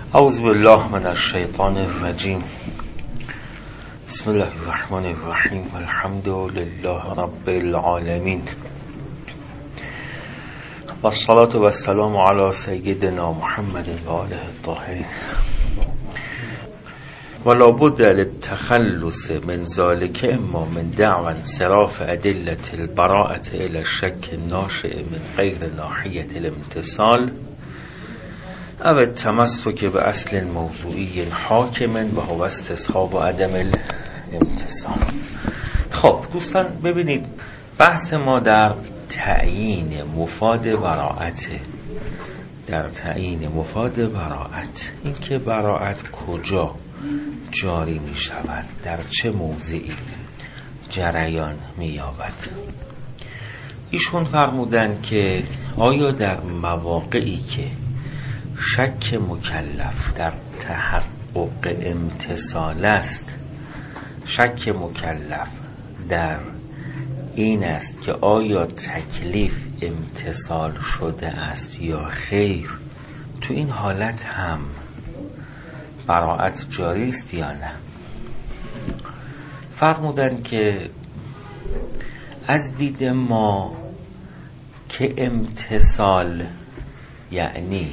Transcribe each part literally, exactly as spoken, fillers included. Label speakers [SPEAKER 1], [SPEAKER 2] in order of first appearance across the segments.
[SPEAKER 1] اعوذ بالله من الشیطان الرجیم. بسم الله الرحمن الرحیم. الحمد لله رب العالمین و الصلاة و السلام علی سیدنا محمد و آله الطاهرین. و لابد للتخلص من ذلك اما من دعوى انصراف ادله البراءة الى الشك الناشئ من غیر ناحیة الامتصال او التمسك به اصل موضوعی حاکم و هو استصحاب عدم الامتصال. خب دوستان ببینید، بحث ما در تعیین مفاد براءت در تعیین مفاد براءت این که براءت کجا جاری می شود، در چه موضعی جریان می یابد. ایشون فرمودند که آیا در مواقعی که شک مکلف در تحقق امتصال است، شک مکلف در این است که آیا تکلیف امتصال شده است یا خیر، تو این حالت هم براءت جاری است یا نه. فرمودن که از دید ما که امتصال یعنی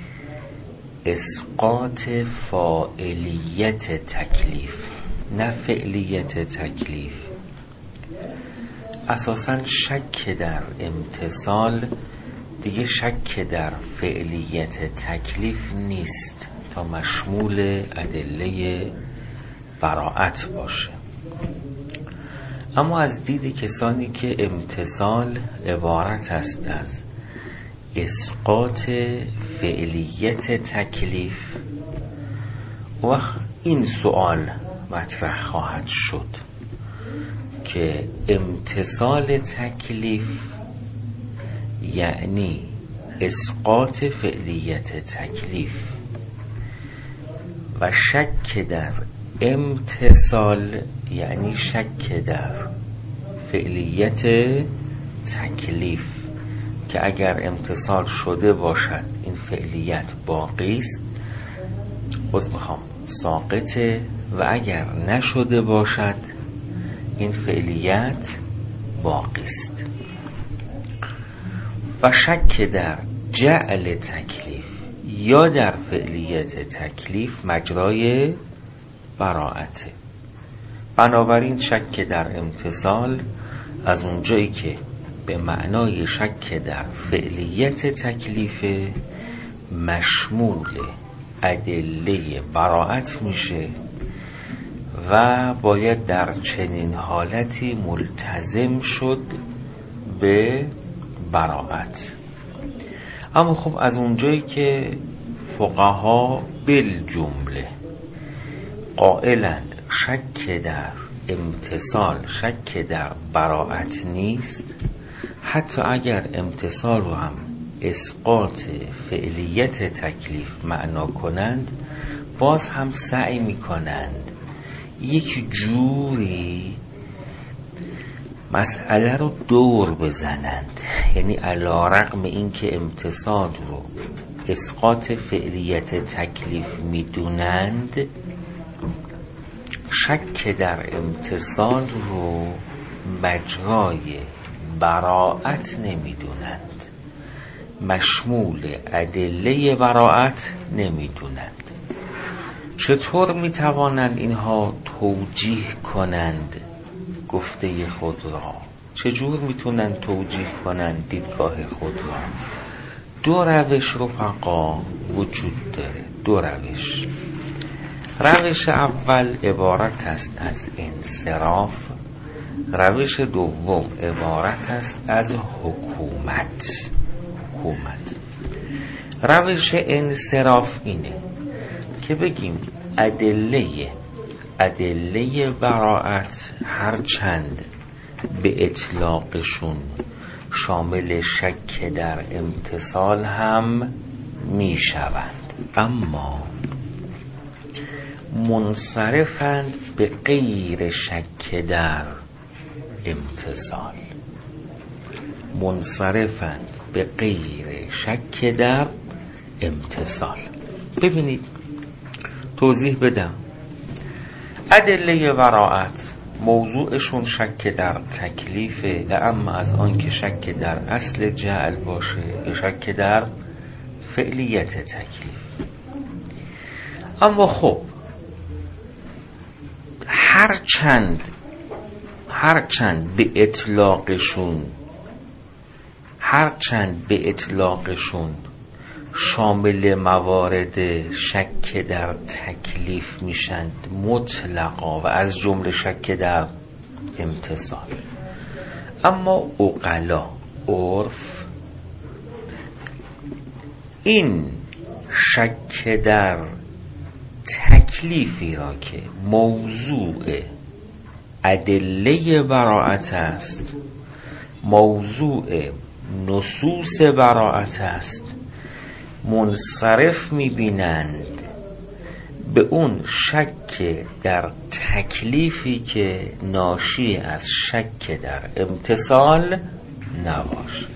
[SPEAKER 1] اسقاط فاعلیت تکلیف نه فعلیت تکلیف. اساساً شک در امتصال دیگه شک در فعلیت تکلیف نیست تا مشمول ادله براءت باشه. اما از دید کسانی که امتصال عبارت است از اسقاط فعلیت تکلیف، و این سوال مطرح خواهد شد که امتصال تکلیف یعنی اسقاط فعلیت تکلیف و شک در امتصال یعنی شک در فعلیت تکلیف، که اگر امتصال شده باشد این فعلیت باقی است، باز میخوام ساقطه، و اگر نشده باشد این فعلیت باقی است. و شک در جعل تکلیف یا در فعلیت تکلیف مجرای براءته. بنابراین شک در امتصال از اونجایی که به معنای شک در فعلیت تکلیف مشمول ادله براءت میشه و باید در چنین حالتی ملتزم شد به براءت. اما خب از اونجایی که فقها بالجمله قائلند شک در امتصال شک در براءت نیست، حتی اگر امتصال رو هم اسقاط فعلیت تکلیف معنا کنند، باز هم سعی می کنند یک جوری مسئله رو دور بزنند. یعنی علی رغم این که امتصال رو اسقاط فعلیت تکلیف می دونند، شک در امتصال رو مجرای براءت نمی دونند، مشمول ادله براءت نمی دونند. چطور می توانند اینها توجیه کنند گفته خود را؟ چجور می تونند توجیه کنند دیدگاه خود را؟ دو روش رفقا وجود داره. دو روش. روش اول عبارت است از انصراف، روش دوم عبارت است از حکومت. حکومت روش انصراف اینه که بگیم ادله ادله براءت هرچند به اطلاقشون شامل شک در امتصال هم می شوند، اما منصرفند به غیر شک در امتصال. منصرفند به غیر شک در امتصال. ببینید توضیح بدم. ادله براءت موضوعشون شک در تکلیفه، اما از آن که شک در اصل جعل باشه یا شک در فعلیت تکلیف. اما خب هر چند هر چند به اطلاقشون هر چند به اطلاقشون شامل موارد شک در تکلیف میشند مطلقا و از جمله شک در امتصال، اما عقلا عرف این شک در تکلیفی را که موضوع ادله براءت است، موضوع نصوص براءت است، منصرف می‌بینند به اون شک در تکلیفی که ناشی از شک در امتصال نباشه.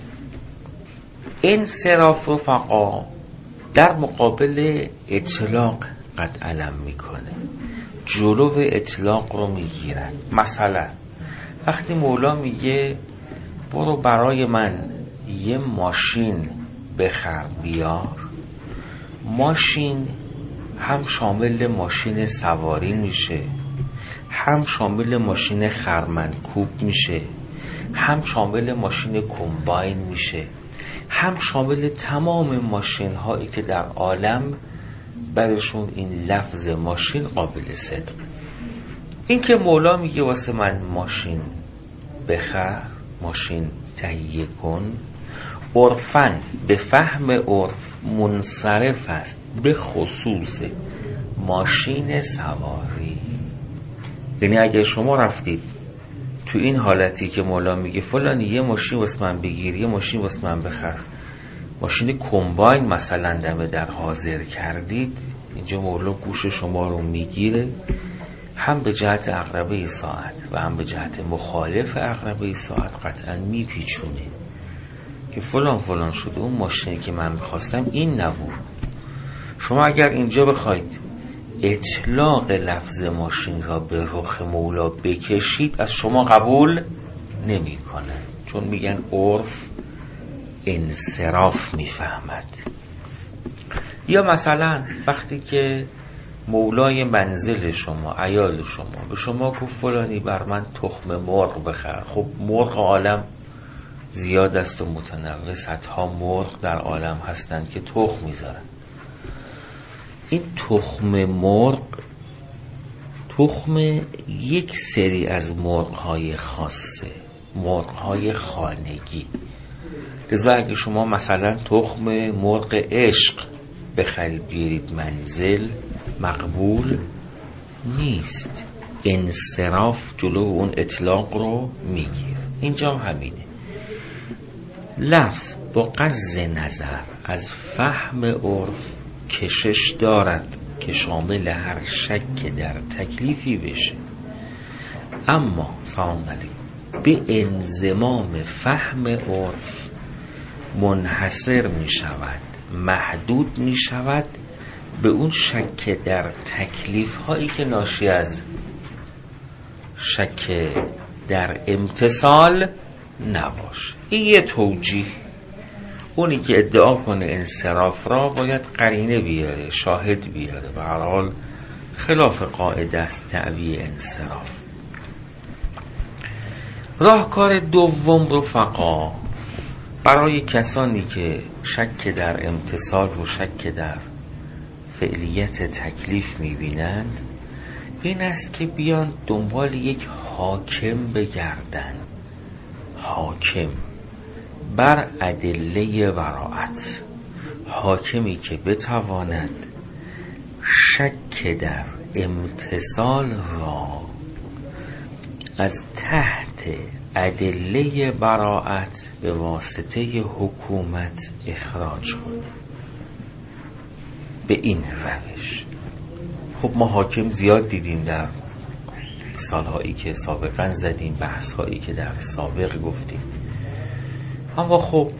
[SPEAKER 1] انصراف رفقا در مقابل اطلاق قد علم میکنه، جلو اطلاق رو میگیرن. مثلا وقتی مولا میگه برو برای من یه ماشین بخر بیار، ماشین هم شامل ماشین سواری میشه، هم شامل ماشین خرمنکوب میشه، هم شامل ماشین کمباین میشه، هم شامل تمام ماشین هایی که در عالم برشون این لفظ ماشین قابل صدق. این که مولا میگه واسه من ماشین بخر، ماشین تهیه کن، عرفاً به فهم عرف منصرف است به خصوص ماشین سواری. یعنی اگه شما رفتید تو این حالتی که مولا میگه فلانی یه ماشین واسه من بگیر، یه ماشین واسه من بخر، ماشین کمباین مثلا دم در حاضر کردید، اینجا مولا گوش شما رو میگیره، هم به جهت عقربه ساعت و هم به جهت مخالف عقربه ساعت قطعا میپیچونه که فلان فلان شده، اون ماشینی که من میخواستم این نبود. شما اگر اینجا بخواید اطلاق لفظ ماشین را به رخ مولا بکشید، از شما قبول نمی کنن، چون میگن عرف انصراف میفهمد. یا مثلا وقتی که مولای منزل شما، عیال شما به شما گفت فلانی بر من تخم مرغ بخر، خب مرغ عالم زیاد است و متنوع، صدها مرغ در عالم هستند که تخم میذارن. این تخم مرغ تخم یک سری از مرغ‌های خاصه، مرغ‌های خانگی. لذا اگه شما مثلا تخم مرغ عشق بخرید بیارید منزل، مقبول نیست، انصراف جلو اون اطلاق رو میگیر. اینجا همینه، لفظ با قصد نظر از فهم عرف کشش دارد که شامل هر شک در تکلیفی بشه، اما سلام علیکم به انضمام فهم عرف منحصر می شود، محدود می شود به اون شک در تکلیف هایی که ناشی از شک در امتصال نباشه. این یه توجیه. اونی که ادعا کنه انصراف را باید قرینه بیاره، شاهد بیاره، به هر حال خلاف قاعده است دعوی انصراف. راهکار دوم رفقا برای کسانی که شک در امتصال و شک در فعلیت تکلیف میبینند این است که بیان دنبال یک حاکم بگردند، حاکم بر ادله براءت، حاکمی که بتواند شک در امتصال را از تحت ادله براءت به واسطه حکومت اخراج کنه. به این روش خب ما حاکم زیاد دیدیم در سالهایی که سابقا زدیم، بحثهایی که در سابق گفتیم، اما خب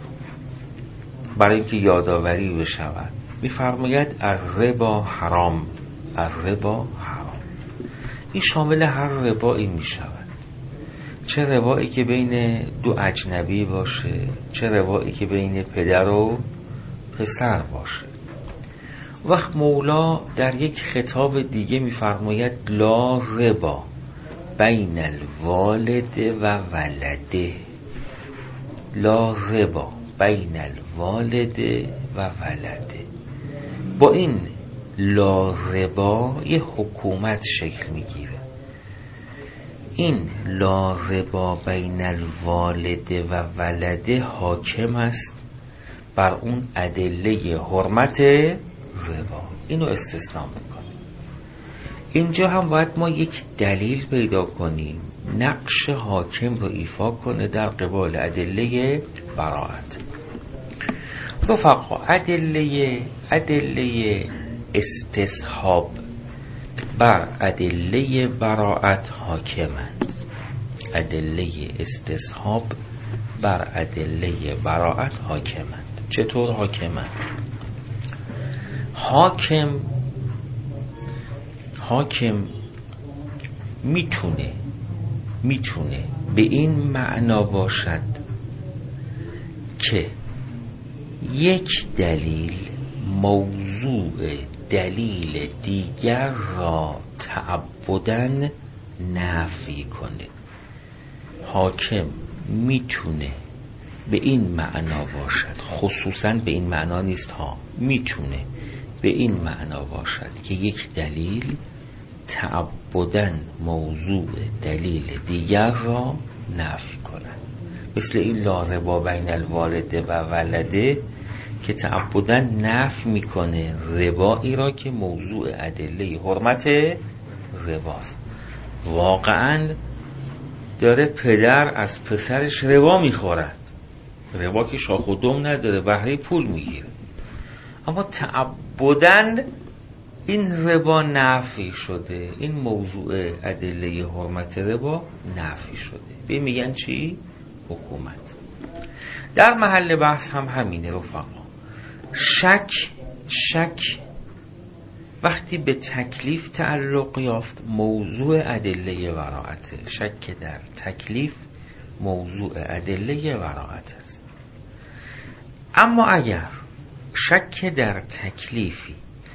[SPEAKER 1] برای اینکه یادآوری بشود می‌فرماید الربا حرام الربا حرام. این شامل هر ربایی می شود، چه ربایی که بین دو اجنبی باشه، چه ربایی که بین پدر و پسر باشه. وقت مولا در یک خطاب دیگه می فرماید لا ربا بین الوالد و ولده، لا ربا بین الوالد و ولده. با این لا ربا یه حکومت شکل میگیره. این لا ربا بین الوالد و ولده حاکم است بر اون ادله حرمت ربا. اینو استثناء میکنه. اینجا هم باید ما یک دلیل پیدا کنیم نقش حاکم رو ایفا کنه در قبال ادله براءت. رفقا ادله ادله استصحاب بر ادله براءت حاکمند. ادله استصحاب بر ادله براءت حاکمند. چطور حاکمند؟ حاکم حاکم میتونه میتونه به این معنا باشد که یک دلیل موضوع دلیل دیگر را تعبداً نفی کنه. حاکم میتونه به این معنا باشد، خصوصاً به این معنا نیست ها، میتونه به این معنا باشد که یک دلیل تعبداً موضوع دلیل دیگر را نفی کند. مثل این لا ربا بین الوالد و ولده که تعبداً نفی میکنه ربایی را که موضوع ادله حرمت رباست. واقعاً داره پدر از پسرش ربا میخورد، ربا که شاخ و دم نداره، بهره پول میگیره، اما تعبداً این ربا نفی شده، این موضوع ادله حرمت ربا نفی شده. به میگن چی؟ حکومت. در محل بحث هم همینه رفقا. شک شک وقتی به تکلیف تعلق یافت موضوع ادله براءت. شک در تکلیف موضوع ادله براءت است. اما اگر شک در تکلیفی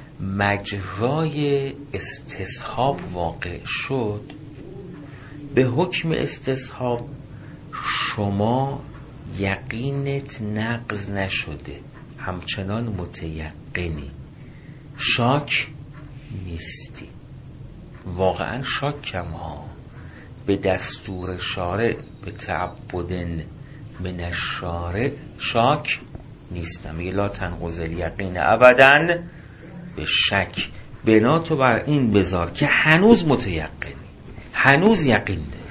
[SPEAKER 1] مجرای استصحاب واقع شد، به حکم استصحاب شما یقینت نقض نشده، همچنان متیقنی، شاک نیستی. واقعا شاکم ها به دستور شارع، به تعبدن من الشارع شاک نیستم. میگه لا تنقض الیقین ابداً به شک. بنا تو بر این بذار که هنوز متیقنی، هنوز یقین داری.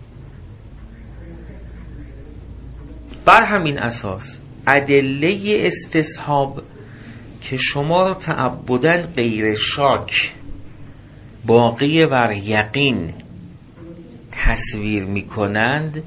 [SPEAKER 1] بر همین اساس ادله استصحاب که شما رو تعبداً غیر شاک باقی بر یقین تصویر می کنند،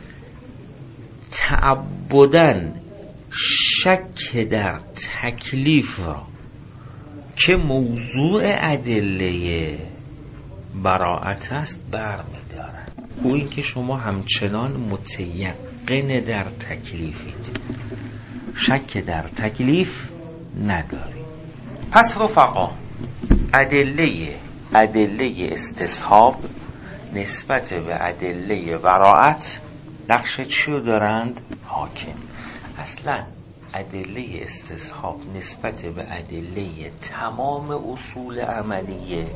[SPEAKER 1] تعبداً شک در تکلیف را که موضوع ادله براءت است بر می دارند. او این که شما همچنان متیقن در تکلیفید، شک در تکلیف نداری. پس رفقا ادله ادله استصحاب نسبت به ادله براءت نقش چی رو دارند؟ حاکم. اصلا ادله استصحاب نسبت به ادله تمام اصول عملیه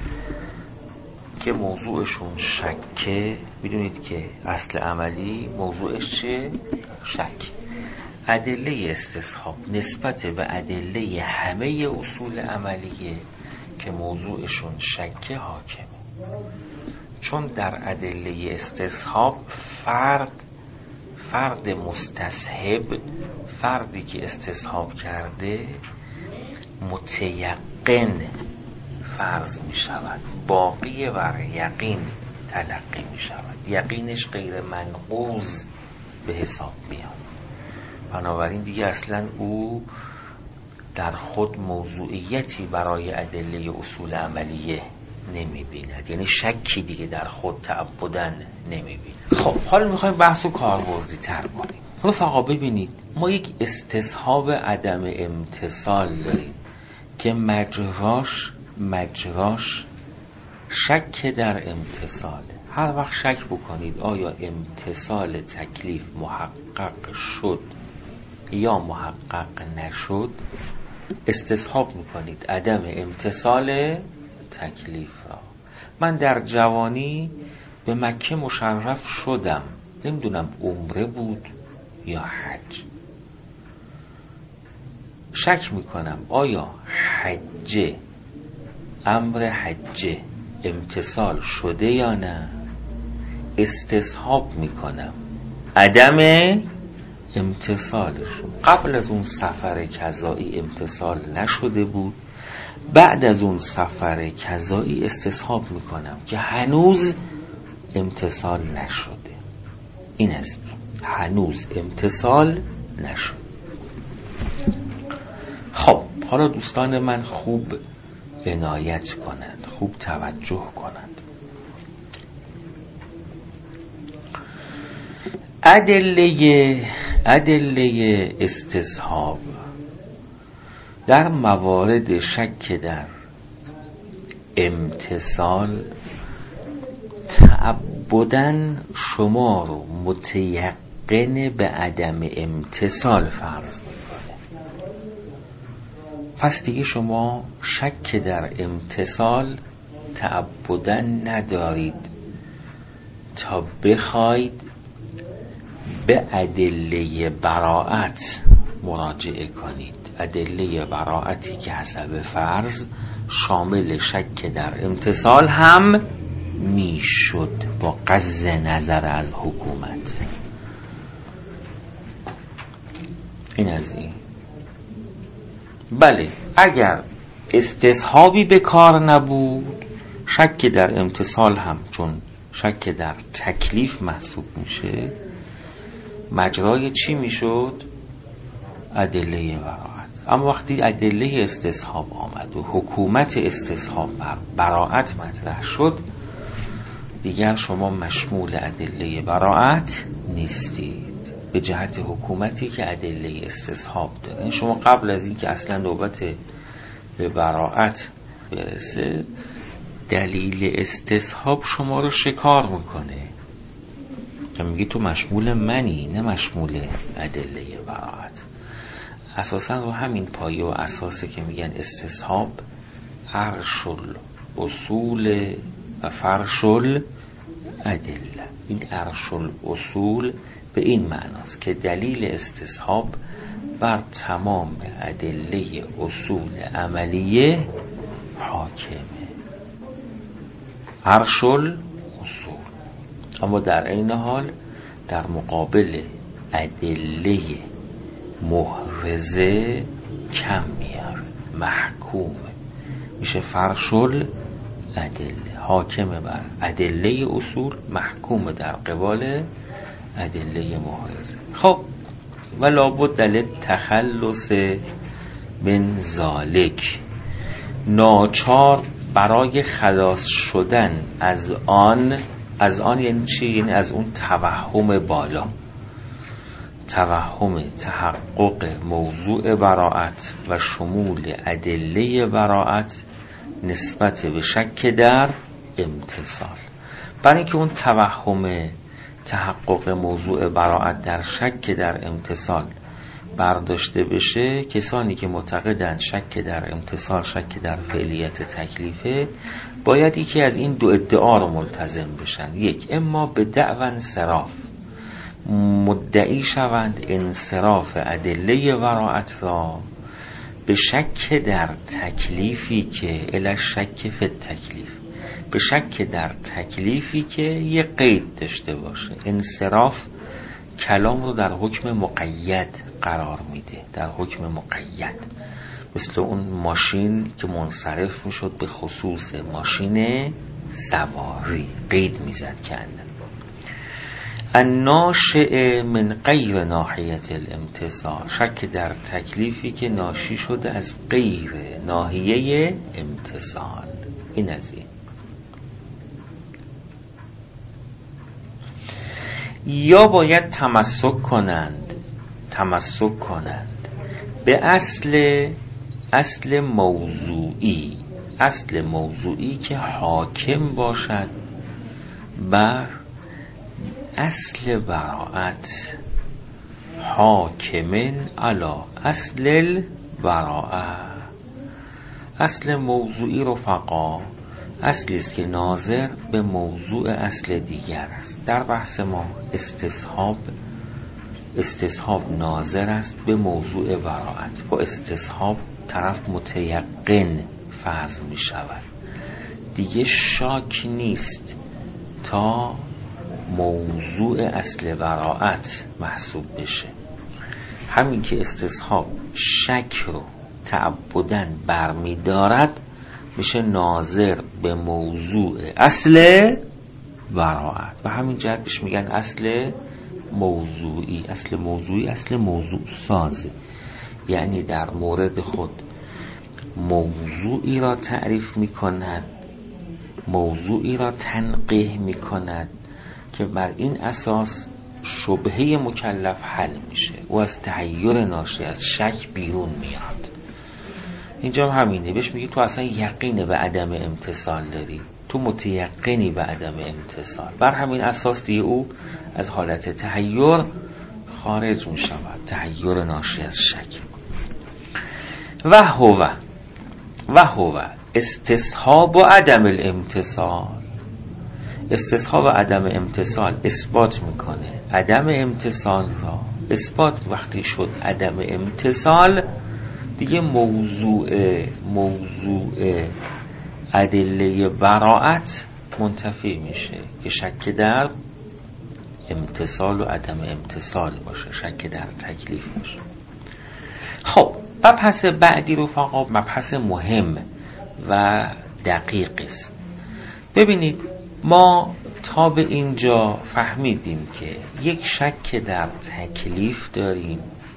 [SPEAKER 1] که موضوعشون شکه. بدونید که اصل عملی موضوعش چه؟ شک. ادله استصحاب نسبت به ادله همه اصول عملیه که موضوعشون شکه حاکمه. چون در ادله استصحاب فرد فرد مستصحب، فردی که استصحاب کرده متیقن فرض می شود، باقی بر یقین تلقی می شود، یقینش غیر منقوض به حساب میاد. بنابراین دیگه اصلا او در خود موضوعیتی برای ادله اصول عملیه نمی بیند، یعنی شکی دیگه در خود تعبدن نمی بیند. خب حالا میخوایم بحث و کاربردی تر کنیم. رفقا ببینید، ما یک استصحاب عدم امتصال داریم که مجراش مجراش شک در امتصال. هر وقت شک بکنید آیا امتصال تکلیف محقق شد یا محقق نشد، استصحاب میکنید عدم امتصال تکلیف را. من در جوانی به مکه مشرف شدم، نمیدونم عمره بود یا حج، شک میکنم آیا حج امر حج امتصال شده یا نه، استصحاب میکنم عدم امتصالش. قبل از اون سفر قضایی امتصال نشده بود، بعد از اون سفر قضایی استصحاب میکنم که هنوز امتصال نشده. این از این، هنوز امتصال نشد. خب حالا دوستان من خوب عنایت کنند، خوب توجه کنند. ادله ادله استصحاب در موارد شک در امتصال تعبداً شما رو متیقن به عدم امتصال فرض میکنه. پس دیگه شما شک در امتصال تعبداً ندارید تا بخواید به ادله براءت مراجعه کنید. ادله براءتی که حسب فرض شامل شک در امتصال هم میشد با غض نظر از حکومت. این از این. بله، اگر استصحابی به کار نبود، شک در امتصال هم چون شک در تکلیف محسوب میشه، مجرای چی میشد؟ ادله براءت. اما وقتی ادله استصحاب آمد و حکومت استصحاب بر براءت مطرح شد، دیگر شما مشمول ادله براءت نیستید به جهت حکومتی که ادله استصحاب داره. شما قبل از این که اصلا نوبت به براءت برسه، دلیل استصحاب شما رو شکار میکنه که میگی تو مشمول منی، نه مشمول ادله براءت. اساسا رو همین پایه و اساسه که میگن استصحاب عرش الاصول و فرش الادله. این عرش الاصول به این معناست که دلیل استصحاب بر تمام ادله اصول عملیه حاکمه. عرش الاصول. اما در این حال در مقابل ادله محرزه کم میاره، محکومه، میشه فرش الادله، حاکمه بر ادله اصول، محکومه در قبال ادله محرزه. خب و لابد دلیل تخلص من ذالک، ناچار برای خلاص شدن از آن، از آن یعنی چی؟ یعنی از اون توهم بالا، توهم تحقق موضوع براءت و شمول ادله براءت نسبت به شک در امتصال. برای اینکه اون توهم تحقق موضوع براءت در شک در امتصال برداشته بشه، کسانی که معتقدن شک در امتصال شک در فعلیت تکلیفه، باید یکی از این دو ادعا رو ملتزم بشن. یک، اما به دعوی انصراف، مدعی شوند انصراف ادله براءت را به شک در تکلیفی که الی شک فی التکلیف، به شک در تکلیفی که یه قید داشته باشه. انصراف کلام رو در حکم مقید قرار میده، در حکم مقید، مثل اون ماشین که منصرف میشد به خصوص ماشین سواری، قید میزد کنده. الناشئ من غیر ناحیت الامتصال، شک در تکلیفی که ناشی شده از غیر ناحیه امتصال. این از این. یا باید تمسک کنند تمسک کنند به اصل اصل موضوعی اصل موضوعی که حاکم باشد بر اصل براءت، حاکمن علی اصل البراءه. اصل موضوعی رفقا اصلی است که ناظر به موضوع اصل دیگر است. در بحث ما استصحاب استصحاب ناظر است به موضوع براءت. با استصحاب طرف متیقن فرض می شود، دیگه شاک نیست تا موضوع اصل براءت محسوب بشه. همین که استصحاب شک رو تعبداً برمی دارد میشه ناظر به موضوع اصل براءت و همین جهت بهش میگن اصل موضوعی. اصل موضوعی اصل موضوع سازه، یعنی در مورد خود موضوعی را تعریف میکند، موضوعی را تنقیح میکند که بر این اساس شبهه مکلف حل میشه و از تحیر ناشی از شک بیرون میاد. اینجا همینه، بهش میگی تو اصلا یقین به عدم امتصال داری، تو متیقنی به عدم امتصال. بر همین اساس دیگه او از حالت تحیر خارج میشود، تحیر ناشی از شک. و هو و هو استصحاب و عدم الامتصال. استصحاب و عدم امتصال اثبات میکنه عدم امتصال را. اثبات وقتی شد عدم امتصال، دیگه موضوع موضوع ادله براءت منتفی میشه که شک در امتصال و عدم امتصال باشه، شک در تکلیف باشه. خب مبحث بعدی رفقا مبحث مهم و دقیق است. ببینید ما تا به اینجا فهمیدیم که یک شک در تکلیف داریم،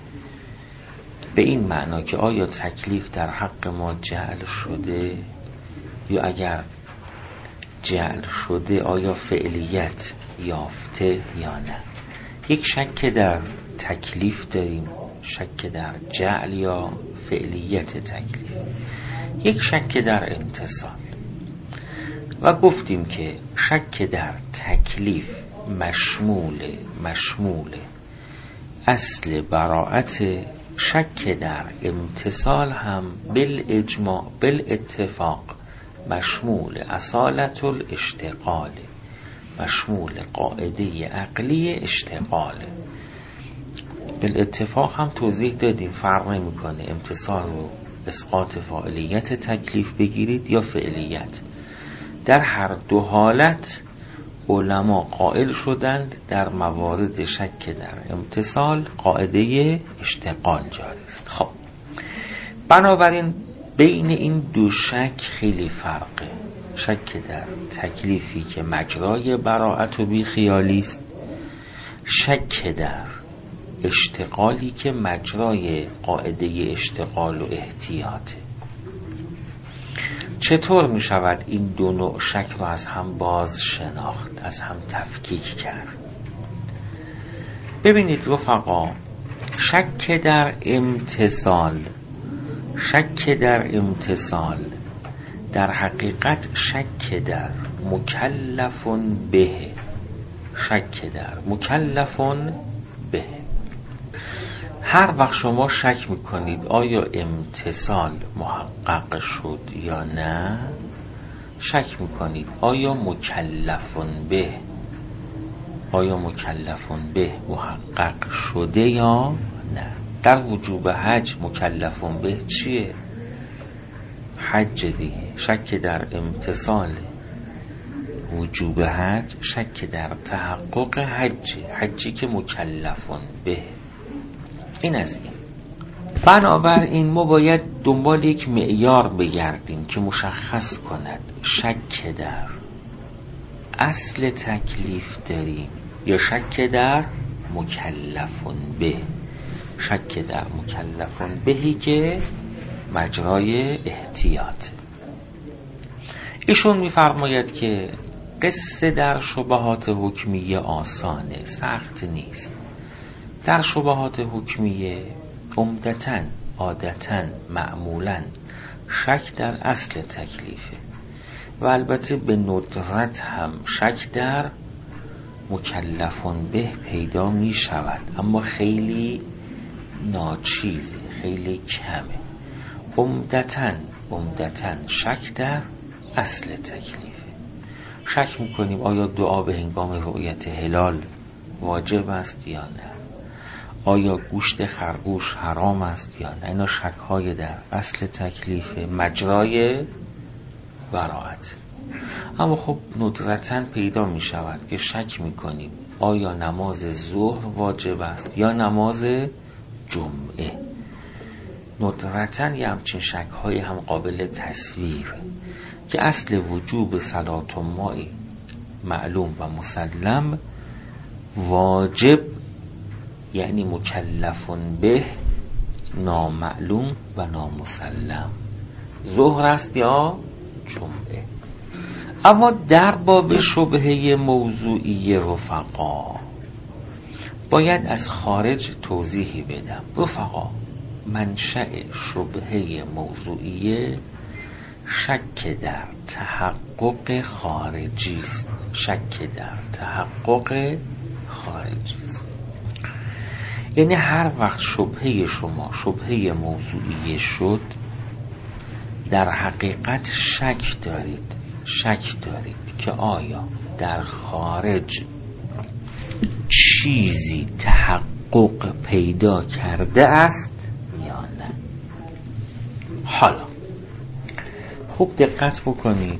[SPEAKER 1] به این معنا که آیا تکلیف در حق ما جعل شده، یا اگر جعل شده آیا فعلیت یافته یا نه. یک شک در تکلیف داریم، شک در جعل یا فعلیت تکلیف، یک شک در امتصال. و گفتیم که شک در تکلیف مشمول مشمول اصل براءت، شک در امتصال هم بالاجماع بالاتفاق مشمول اصالت الاشتغال، مشمول قاعده عقلی اشتغال. بالاتفاق هم توضیح دادیم فرق نمیکنه امتصال رو اسقاط فاعلیت تکلیف بگیرید یا فعلیت. در هر دو حالت علما قائل شدند در موارد شک در امتصال قاعده اشتغال جاری است. خب بنابراین بین این دو شک خیلی فرقه. شک در تکلیفی که مجرای براءت و بی خیالی است، شک در اشتغالی که مجرای قاعده اشتغال و احتیاطه. چطور می شود این دو نوع شک رو از هم باز شناخت، از هم تفکیک کرد؟ ببینید رفقا، شک در امتصال شک در امتصال در حقیقت شک در مکلفون به، شک در مکلفون به. هر وقت شما شک میکنید آیا امتصال محقق شد یا نه، شک میکنید آیا مکلفون به آیا مکلفون به محقق شده یا نه. در وجوب حج مکلفون به چیه؟ حج دیگه. شک در امتصال وجوب حج، شک در تحقق حج، حجی که مکلفون به. این از این. بنابراین ما باید دنبال یک معیار بگردیم که مشخص کند شک در اصل تکلیف داریم یا شک در مکلفون به، شک در مکلفون بهی که مجرای احتیاط. ایشون میفرماید که قصه در شبهات حکمیه آسانه، سخت نیست. در شبهات حکمیه عمدتاً عادتاً معمولاً شک در اصل تکلیفه و البته به ندرت هم شک در مکلفون به پیدا می شود، اما خیلی ناچیزه، خیلی کمه. عمدتاً عمدتاً شک در اصل تکلیفه. شک میکنیم آیا دعا به هنگام رؤیت هلال واجب است یا نه، آیا گوشت خرگوش حرام است یا نه. اینا شک‌های در اصل تکلیف، مجرای براءت. اما خب ندرتاً پیدا می شود که شک میکنیم آیا نماز ظهر واجب است یا نماز جمعه. ندرتاً یه همچین شک‌های هم قابل تصویر که اصل وجوب صلات مائی معلوم و مسلم، واجب یعنی مکلفون به نامعلوم و نامسلم، ظهر است یا جمعه. اما در باب شبهه موضوعی رفقا باید از خارج توضیحی بدم. رفقا، منشأ شبهه موضوعی شک در تحقق خارجی است. شک در تحقق خارجی است. یعنی هر وقت شبهه شما شبهه موضوعی شد، در حقیقت شک دارید شک دارید که آیا در خارج چیزی تحقق پیدا کرده است یا نه. حالا خوب دقت بکنید،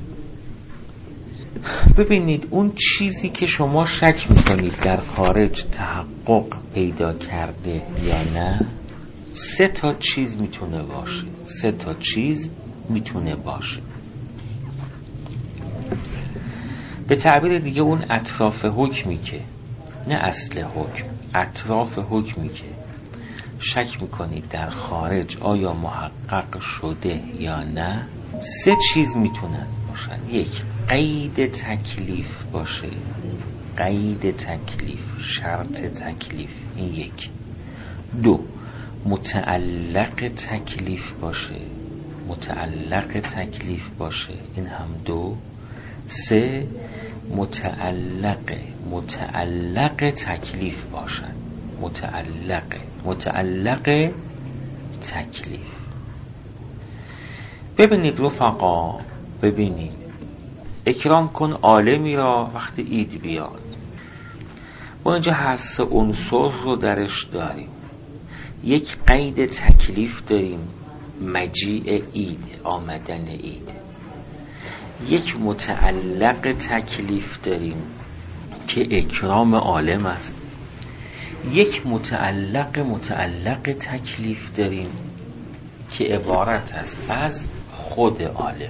[SPEAKER 1] ببینید اون چیزی که شما شک میکنید در خارج تحقق پیدا کرده یا نه، سه تا چیز میتونه باشه. سه تا چیز میتونه باشه. به تعبیر دیگه اون اطراف حکمی که، نه اصل حکم، اطراف حکمی که شک میکنید در خارج آیا محقق شده یا نه، سه چیز میتونن باشن. یک، قید تکلیف باشه. قید تکلیف، شرط تکلیف، این یک. دو، متعلق تکلیف باشه. متعلق تکلیف باشه، این هم دو. سه، متعلق متعلق تکلیف باشن. متعلق متعلق تکلیف. ببینید رفقا، ببینید اکرام کن عالمی را وقتی عید بیاد. ما اینجا حس عنصر رو درش داریم. یک قید تکلیف داریم، مجیء عید، آمدن عید. یک متعلق تکلیف داریم که اکرام عالم است. یک متعلق متعلق تکلیف داریم که عبارت است از خود عالم.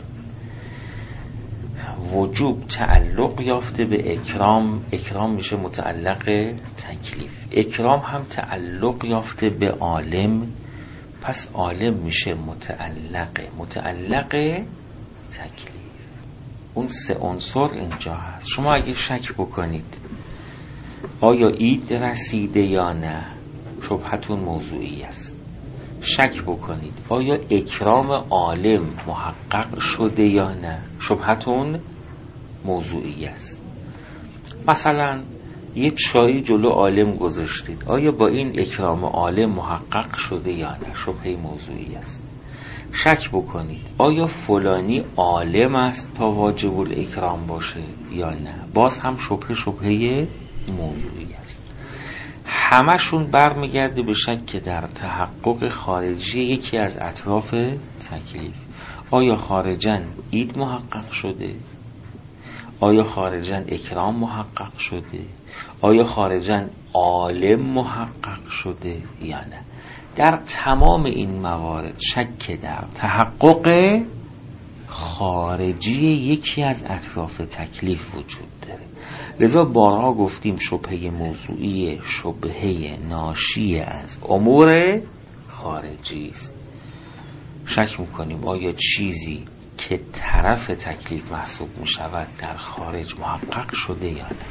[SPEAKER 1] وجوب تعلق یافته به اکرام، اکرام میشه متعلق تکلیف. اکرام هم تعلق یافته به عالم، پس عالم میشه متعلق متعلق تکلیف. اون سه عنصر اینجا هست. شما اگه شک بکنید آیا عید رسیده یا نه، شبهتون موضوعی است. شک بکنید آیا اکرام عالم محقق شده یا نه، شبهتون موضوعی است. مثلا یه چایی جلو عالم گذاشتید، آیا با این اکرام عالم محقق شده یا نه، شبهه موضوعی است. شک بکنید آیا فلانی عالم است تا واجب الاکرام باشه یا نه، باز هم شبهه شبهه موضوعی است. همشون برمیگرده به شک در تحقق خارجی یکی از اطراف تکلیف. آیا خارجاً عید محقق شده؟ آیا خارجاً اکرام محقق شده؟ آیا خارجاً عالم محقق شده یا نه؟ در تمام این موارد شک در تحقق خارجی یکی از اطراف تکلیف وجود داره. لذا بارها گفتیم شبهه موضوعی شبهه ناشی از امور خارجی است. شک میکنیم آیا چیزی که طرف تکلیف محسوب میشود در خارج محقق شده یا نه.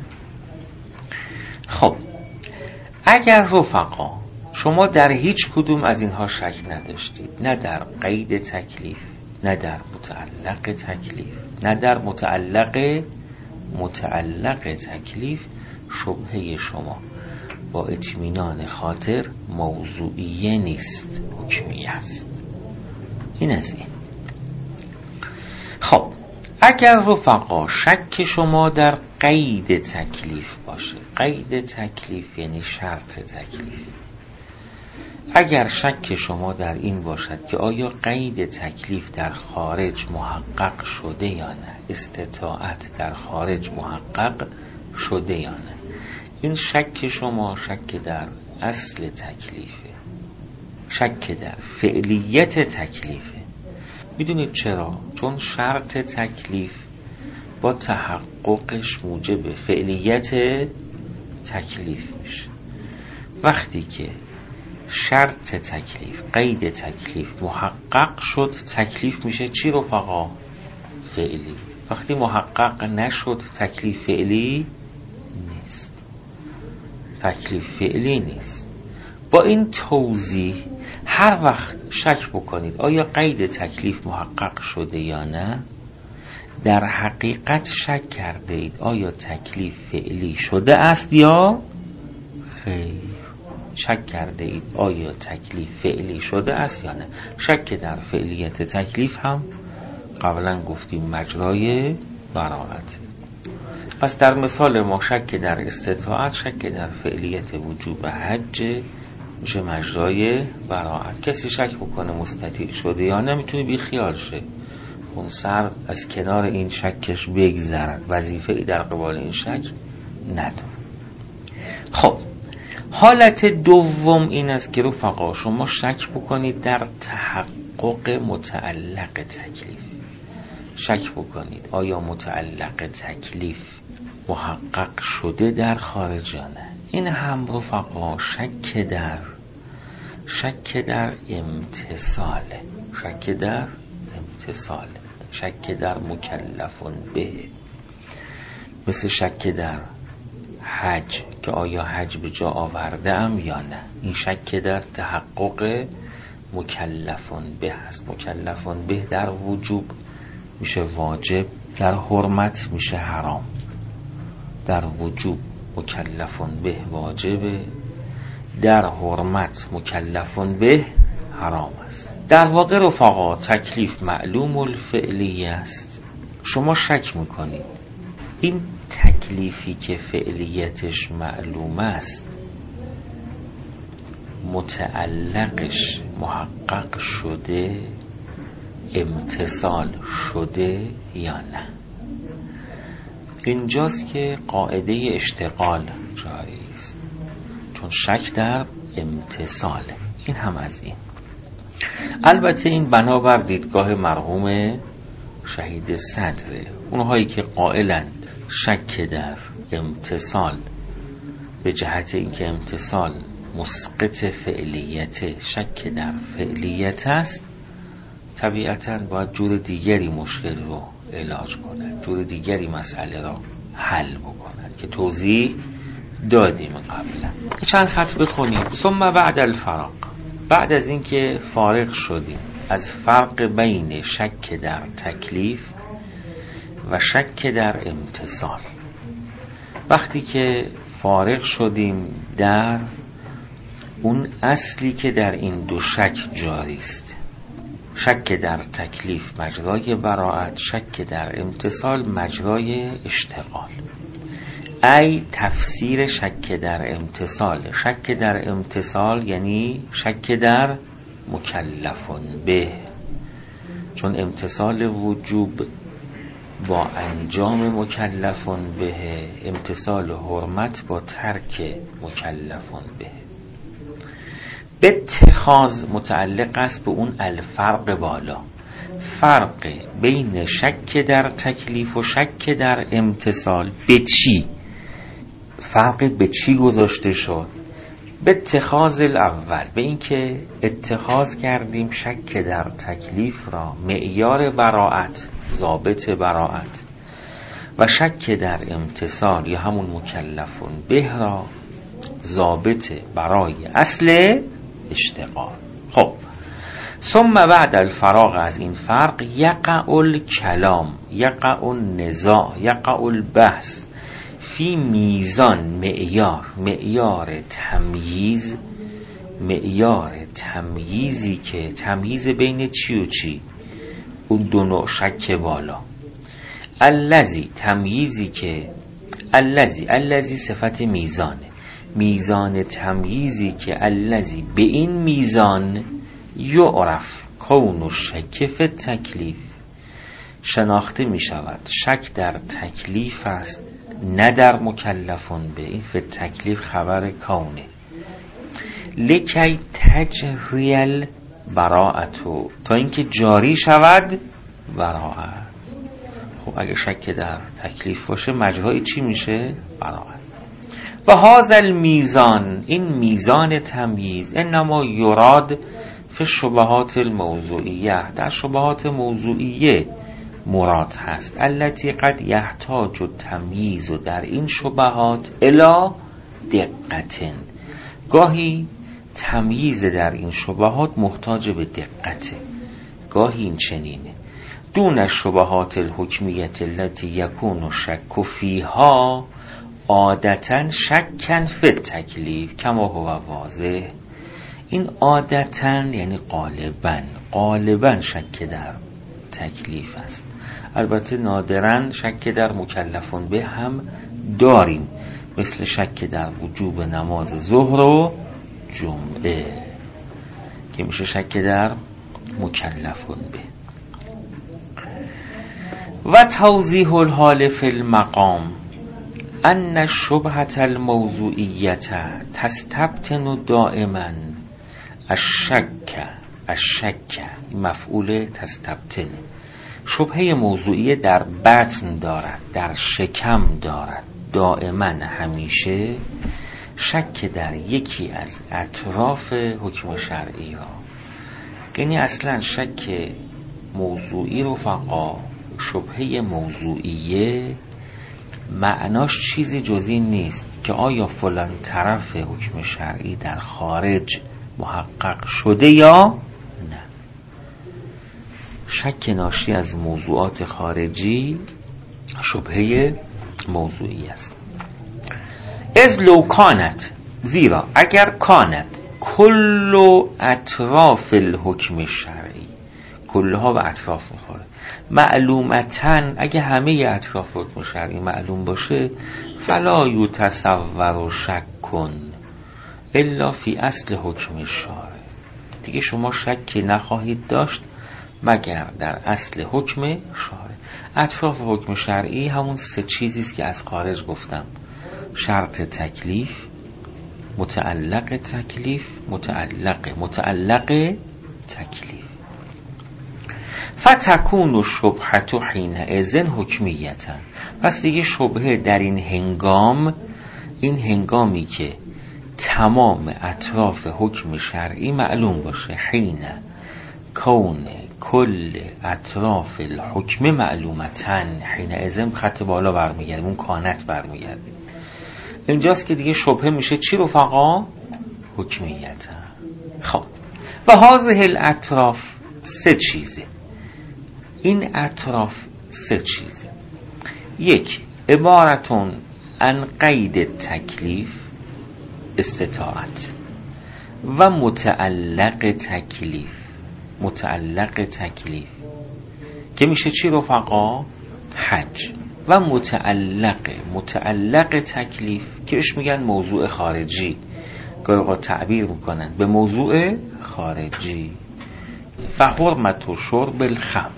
[SPEAKER 1] خب اگر رفقا شما در هیچ کدوم از اینها شک نداشتید، نه در قید تکلیف، نه در متعلق تکلیف، نه در متعلق متعلق تکلیف، شبهه شما با اطمینان خاطر موضوعیه نیست، حکمی است. این از این. خب اگر رفقا شک شما در قید تکلیف باشه، قید تکلیف یعنی شرط تکلیف، اگر شک شما در این باشد که آیا قید تکلیف در خارج محقق شده یا نه، استطاعت در خارج محقق شده یا نه، این شک شما شک در اصل تکلیفه، شک در فعلیت تکلیفه. میدونید چرا؟ چون شرط تکلیف با تحققش موجب فعلیت تکلیف میشه. وقتی که شرط تکلیف، قید تکلیف محقق شد، تکلیف میشه چی رفقا؟ فعلی. وقتی محقق نشد تکلیف فعلی نیست، تکلیف فعلی نیست. با این توضیح هر وقت شک بکنید آیا قید تکلیف محقق شده یا نه، در حقیقت شک کرده اید آیا تکلیف فعلی شده است یا خیر. شک کرده اید آیا تکلیف فعلی شده است یا نه. شک در فعلیت تکلیف هم قبلا گفتیم مجرای براءت. پس در مثال ما شک در استطاعت، شک در فعلیت وجوب حج میشه مجرای براءت. کسی شک بکنه مستطیع شده یا نه میتونه بی خیال شه، خون سر از کنار این شکش بگذرد، وظیفه ای در قبال این شک نداره. خب حالت دوم این است که رفقا شما شک بکنید در تحقق متعلق تکلیف، شک بکنید آیا متعلق تکلیف محقق شده در خارج یا نه. این هم رفقا شک در شک در امتصاله، شک در امتصاله، شک در مکلفون به، مثل شک در حج که آیا حج به جا آوردم یا نه. این شک در تحقق مکلفون به هست. مکلفون به در وجوب میشه واجب، در حرمت میشه حرام. در وجوب مکلفون به واجبه، در حرمت مکلفون به حرام است. در واقع رفقا تکلیف معلوم الفعلی است. شما شک میکنید این تکلیفی که فعلیتش معلوم است متعلقش محقق شده، امتصال شده یا نه. اینجاست که قاعده اشتغال جاری است، چون شک در امتصاله. این هم از این. البته این بنابر دیدگاه مرحوم شهید صدره، اونهایی که قائلند شک در امتصال به جهت اینکه امتصال مسقط فعلیت، شک در فعلیت است، طبیعتاً باید جور دیگری مشکل رو علاج کنند، جور دیگری مسئله را حل بکنند که توضیح دادیم قبلا. چند خط بخونیم. ثم بعد الفراق، بعد از اینکه فارغ شدیم از فرق بین شک در تکلیف و شک در امتصال، وقتی که فارغ شدیم در اون اصلی که در این دو شک جاری است، شک در تکلیف مجرای براءت، شک در امتصال مجرای اشتغال. ای تفسیر شک در امتصال، شک در امتصال یعنی شک در مکلفون به، چون امتصال وجوب با انجام مکلفون به، امتصال حرمت با ترک مکلفون به. به اتخاذ متعلق است به اون الفرق بالا. فرق بین شک در تکلیف و شک در امتثال به چی؟ فرق به چی گذاشته شد؟ به اتخاذ الاول، به این که اتخاذ کردیم شک در تکلیف را معیار براءت، ضابط براءت، و شک در امتثال یا همون مکلفون به را ضابط برای اصل اشتغال. خب ثم بعد الفراغ از این فرق یقع الکلام، یقع النزاع، یقع البحث فی میزان معیار، معیار تمییز، معیار تمییزی که تمییز بین چی و چی؟ اون دو نوع شک بالا. الذی، تمییزی که الذی، الذی صفت میزانه، میزان تمییزی که الذی به این میزان یعرف کون شک فی تکلیف، شناخته می شود شک در تکلیف است نه در مکلفون به. این فی تکلیف خبر کونه. لکی تجریل براءتو، تا اینکه جاری شود براءت. خب اگه شک در تکلیف باشه مجرای چی میشه؟ براءت. و هذا المیزان، این میزان تمییز، انما یراد فی شبهات الموضوعیه، در شبهات موضوعیه مراد هست. التي قد یحتاج التمییز، و در این شبهات الی دقت، گاهی تمییز در این شبهات محتاج به دقته، گاهی این چنینه. دون الشبهات الحکمیت التي یکون الشک فیها عادتا شکن فی التکلیف کما هو واضح. این عادتا یعنی غالبا، غالبا شک در تکلیف است. البته نادرا شک در مکلفون به هم داریم، مثل شک در وجوب نماز ظهر و جمعه که میشه شک در مکلفون به. و توضیح الحال فی المقام ان الشبهة الموضوعیه تستبطن دائما الشک، الشک مفعول تستبطن. شبهه موضوعیه در بطن دارد، در شکم دارد، دائما همیشه شک در یکی از اطراف حکم شرعی را. یعنی اصلا شک موضوعی رفقا، شبهه موضوعیه معناش چیزی جز این نیست که آیا فلان طرف حکم شرعی در خارج محقق شده یا نه. شک ناشی از موضوعات خارجی شبهه موضوعی است. از لو کانت، زیرا اگر کانت کل اطراف الحکم شرعی، کلها به اطراف میخوره، معلومتن اگه همه اطراف حکم شرعی معلوم باشه، فلا یتصور شک کن الا فی اصل حکم شارع، دیگه شما شک نخواهید داشت مگر در اصل حکم شارع. اطراف حکم شرعی همون سه چیزیست که از خارج گفتم: شرط تکلیف، متعلق تکلیف، متعلق متعلق تکلیف. فتکون الشبهة حینئذ حکمیتا، پس دیگه شبهه در این هنگام، این هنگامی که تمام اطراف حکم شرعی معلوم باشه، حین کون کل اطراف الحکم معلومتن، حینئذ خط بالا برمیگرد، اون کانت برمیگرد. اینجاست که دیگه شبهه میشه چی رفقا؟ حکمیتا. خب و هذه الاطراف سه چیزه، این اطراف سه چیزه: یک، عبارتون عن قید تکلیف، استطاعت، و متعلق تکلیف، متعلق تکلیف که میشه چی رفقا؟ حج. و متعلق متعلق تکلیف که اش میگن موضوع خارجی، گاهی تعبیر میکنن به موضوع خارجی. فحرمت و شرب الخمر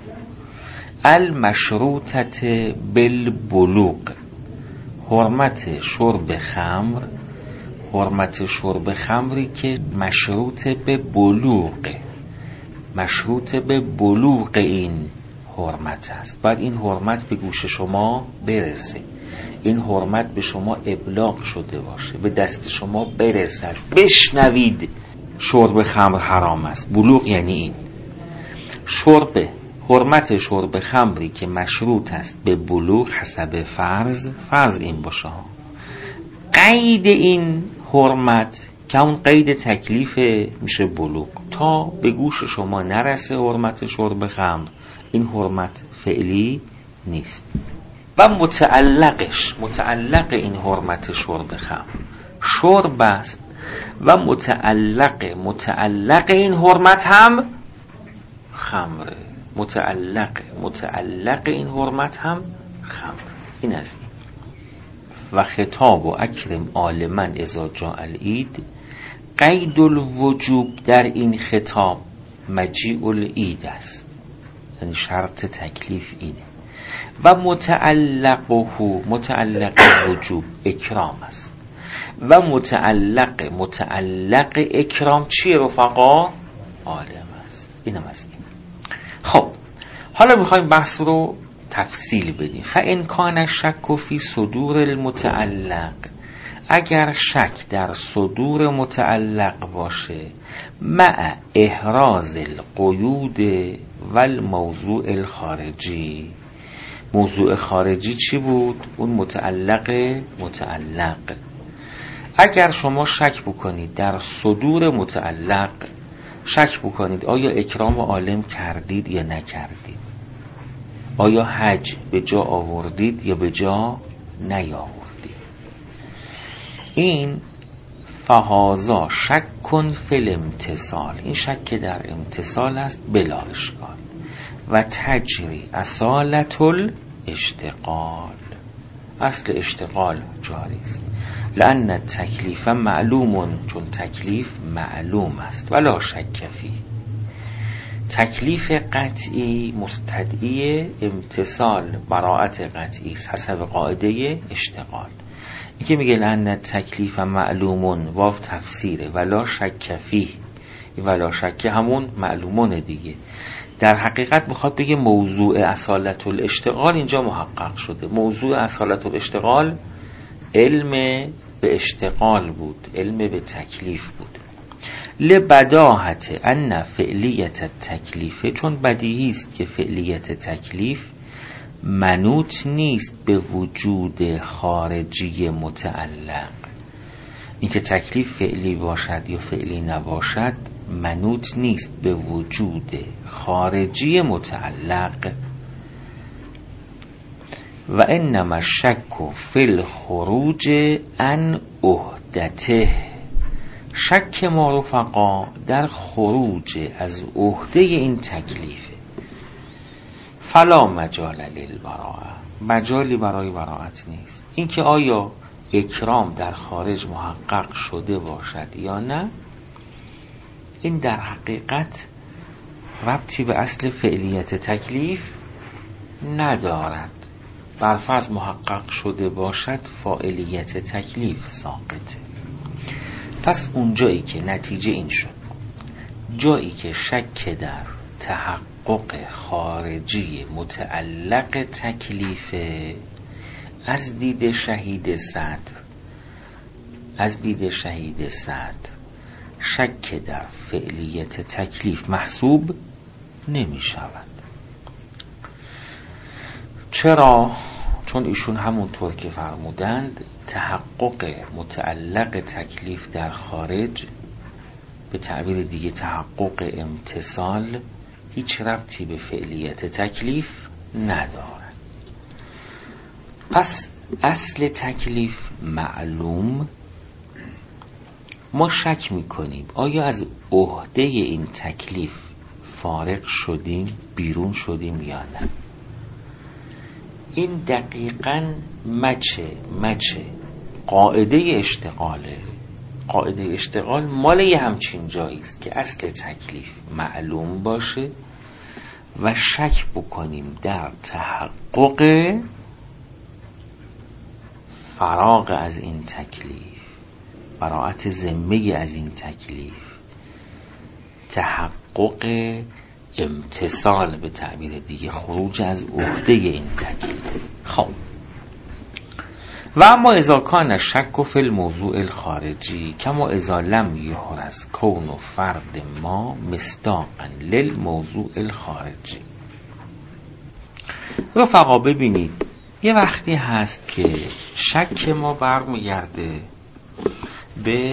[SPEAKER 1] المشروطت بالبلوغ، حرمت شرب خمر، حرمت شرب خمری که مشروط به بلوغ، مشروط به بلوغ این حرمت است. باید این حرمت به گوش شما برسه، این حرمت به شما ابلاغ شده باشه، به دست شما برسد، بشنوید شرب خمر حرام است. بلوغ یعنی این شرب، حرمت شرب خمری که مشروط است به بلوغ حسب فرض، فرض این باشه. قید این حرمت که اون قید تکلیف میشه بلوغ، تا به گوش شما نرسه حرمت شرب خمر، این حرمت فعلی نیست. و متعلقش، متعلق این حرمت شرب خمر شرب است و متعلق متعلق این حرمت هم خمره. متعلق متعلق این حرمت هم خمر. این از این. و خطاب و اکرم عالما اذا جاء العید، قید الوجوب در این خطاب مجیء العید است، یعنی شرط تکلیف اینه. و متعلقه، متعلق وجوب اکرام است. و متعلق متعلق اکرام چیه رفقا؟ عالم است. اینم از این. خب حالا میخوایم بحث رو تفصیل بدیم. فإن کان شک فی صدور المتعلق، اگر شک در صدور متعلق باشه، مع احراز القیود و الموضوع الخارجی. موضوع خارجی چی بود؟ اون متعلق متعلق. اگر شما شک بکنید در صدور متعلق، شک بکنید آیا اکرام عالم کردید یا نکردید، آیا حج به جا آوردید یا به جا نیاوردید، این فهازا شک کن فی الامتصال، این شک در امتصال است بلا اشکال. و تجری اصالت الاشتغال، اصل اشتغال جاری است. لأن تکلیف معلوم، چون تکلیف معلوم است. ولا شک فیه، تکلیف قطعی مستدعی امتصال، براءت قطعی است حسب قاعده اشتغال. این که میگه لأن تکلیف معلومون، واو تفسیره. ولا شک فیه، ولا شک همون معلومون دیگه. در حقیقت میخواد بگه موضوع اصالت الاشتغال اینجا محقق شده. موضوع اصالت الاشتغال علم به اشتغال بود، علم به تکلیف بود. لبداهت ان فعلیت تکلیف، چون بدیهی است که فعلیت تکلیف منوط نیست به وجود خارجی متعلق. اینکه تکلیف فعلی باشد یا فعلی نباشد منوط نیست به وجود خارجی متعلق. و انما شک فی الخروج عن عهدته، شک ما رفقا در خروج از عهده این تکلیفه. فلا مجال للبراءه، مجالی برای براءت نیست. اینکه آیا اکرام در خارج محقق شده باشد یا نه، این در حقیقت ربطی به اصل فعلیت تکلیف ندارد. برفرض محقق شده باشد فاعلیت تکلیف ساقطه. پس اونجایی که نتیجه این شد، جایی که شک در تحقق خارجی متعلق تکلیف، از دید شهید صدر، از دید شهید صدر شک در فعلیت تکلیف محسوب نمی شود. چرا؟ چون ایشون همونطور که فرمودند تحقق متعلق تکلیف در خارج، به تعبیر دیگه تحقق امتصال، هیچ ربطی به فعلیت تکلیف ندارد. پس اصل تکلیف معلوم، ما شک میکنیم آیا از عهده این تکلیف فارغ شدیم، بیرون شدیم یا نه. این دقیقاً مچه مچه قاعده اشتغاله. قاعده اشتغال مال یه همچین جایی است که اصل تکلیف معلوم باشه و شک بکنیم در تحقق فراغ از این تکلیف، براءت ذمه از این تکلیف، تحقق امتثال، به تعبیر دیگه خروج از عهده این تکلیف. خب و اما اذا کان الشک فی الموضوع الخارجی کما اذا لم یحرز کون فرد ما مصداقا للموضوع الخارجی. رفقا ببینید یه وقتی هست که شک ما برمیگرده به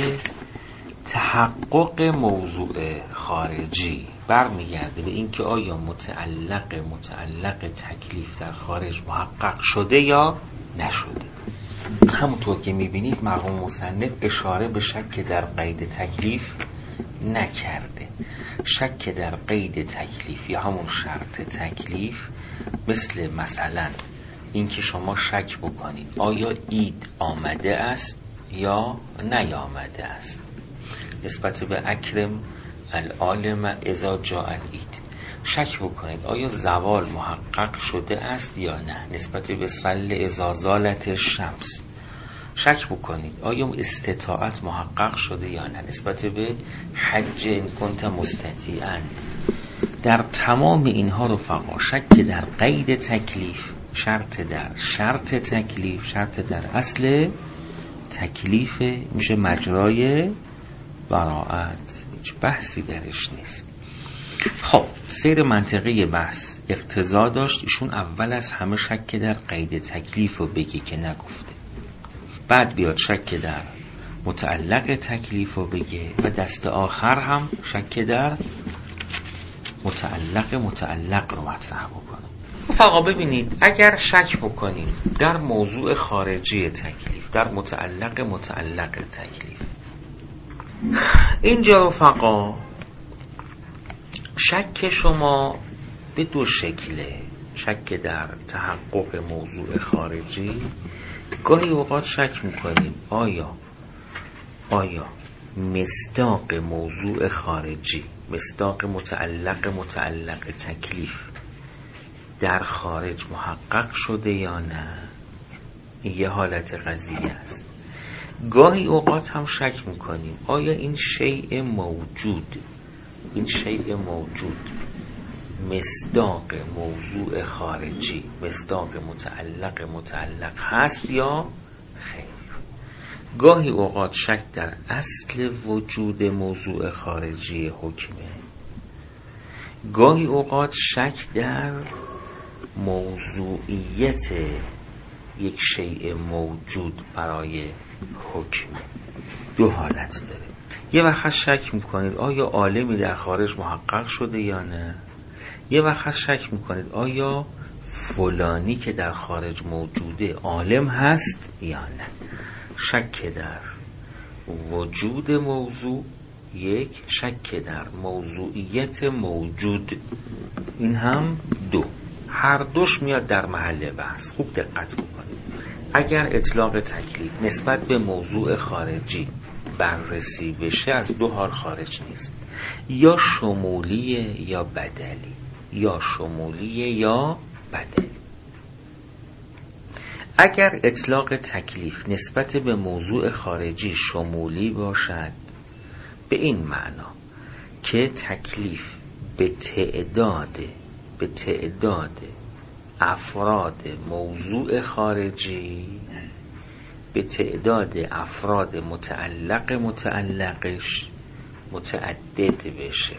[SPEAKER 1] تحقق موضوع خارجی، برمیگرده به اینکه آیا متعلق متعلق تکلیف در خارج محقق شده یا نشده. همونطور که میبینید مرحوم مصنف اشاره به شک در قید تکلیف نکرده. شک در قید تکلیف یا همون شرط تکلیف مثل مثلا اینکه شما شک بکنید آیا عید آمده است یا نیامده است، نسبت به اکرم العالم اذا جاء العید. شک بکنید آیا زوال محقق شده است یا نه، نسبت به صل اذا زالت الشمس. شک بکنید آیا استطاعت محقق شده یا نه، نسبت به حج ان کنت مستطیعا. در تمام اینها رفقا شک در قید تکلیف، شرط در شرط تکلیف، شرط در اصل تکلیف، میشه مجرای براءت، هیچ بحثی درش نیست. خب سیر منطقی بحث اقتضا داشت ایشون اول از همه شک در قید تکلیف رو بگی که نگفته، بعد بیاد شک در متعلق تکلیف رو بگه و دست آخر هم شک در متعلق متعلق رو مطرح بکنه. فقط ببینید اگر شک بکنیم در موضوع خارجی تکلیف، در متعلق متعلق تکلیف، اینجا رفقا شک شما به دو شکله. شک در تحقق موضوع خارجی، گاهی اوقات شک میکنیم آیا آیا مصداق موضوع خارجی، مصداق متعلق متعلق تکلیف در خارج محقق شده یا نه. یه حالت قضیه است. گاهی اوقات هم شک میکنیم آیا این شیء موجود، این شیء موجود مصداق موضوع خارجی، مصداق متعلق متعلق هست یا خیر. گاهی اوقات شک در اصل وجود موضوع خارجی حکمه، گاهی اوقات شک در موضوعیت یک شیء موجود برای حکم. دو حالت داره. یه وقت شک میکنید آیا عالمی در خارج محقق شده یا نه، یه وقت شک میکنید آیا فلانی که در خارج موجوده عالم هست یا نه. شک در وجود موضوع یک، شک در موضوعیت موجود این هم دو. هر دوش میاد در محل بحث. خوب دقت بکنید. اگر اطلاق تکلیف نسبت به موضوع خارجی بررسی بشه از دو حال خارج نیست، یا شمولیه یا بدلی، یا شمولیه یا بدلی. اگر اطلاق تکلیف نسبت به موضوع خارجی شمولی باشد به این معنا که تکلیف به تعداد به تعداد افراد موضوع خارجی، به تعداد افراد متعلق متعلقش متعدد بشه،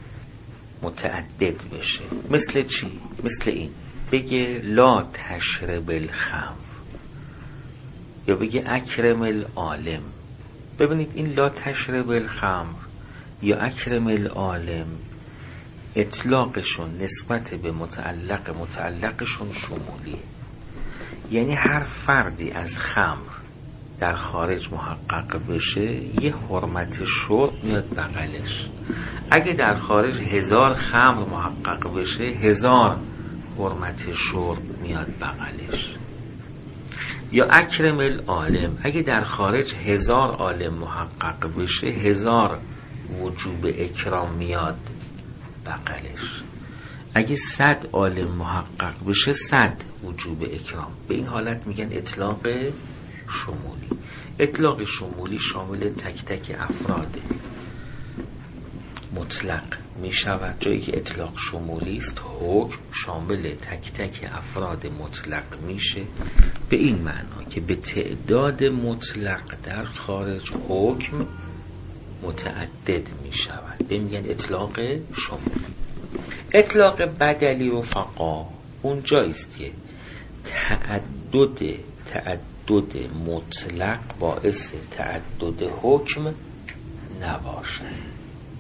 [SPEAKER 1] متعدد بشه. مثل چی؟ مثل این بگه لا تشرب الخمر یا بگه اکرم العالم. ببینید این لا تشرب الخمر یا اکرم العالم اطلاقشون نسبت به متعلق متعلقشون شمولیه. یعنی هر فردی از خمر در خارج محقق بشه یه حرمت شرب میاد بغلش. اگه در خارج هزار خمر محقق بشه هزار حرمت شرب میاد بغلش. یا اکرم العالم، اگه در خارج هزار عالم محقق بشه هزار وجوب اکرام میاد بغلش. اگه صد عالم محقق بشه صد وجوب اکرام. به این حالت میگن اطلاق شمولی. اطلاق شمولی شامل تک تک افراد مطلق می شود. جایی که اطلاق شمولی است حکم شامل تک تک افراد مطلق میشه، به این معنا که به تعداد مطلق در خارج حکم متعدد می شود، به میگن اطلاق شمولی. اطلاق بدلی رفقا اون جاییست که تعدد تعدد مطلق باعث تعدد حکم نباشد.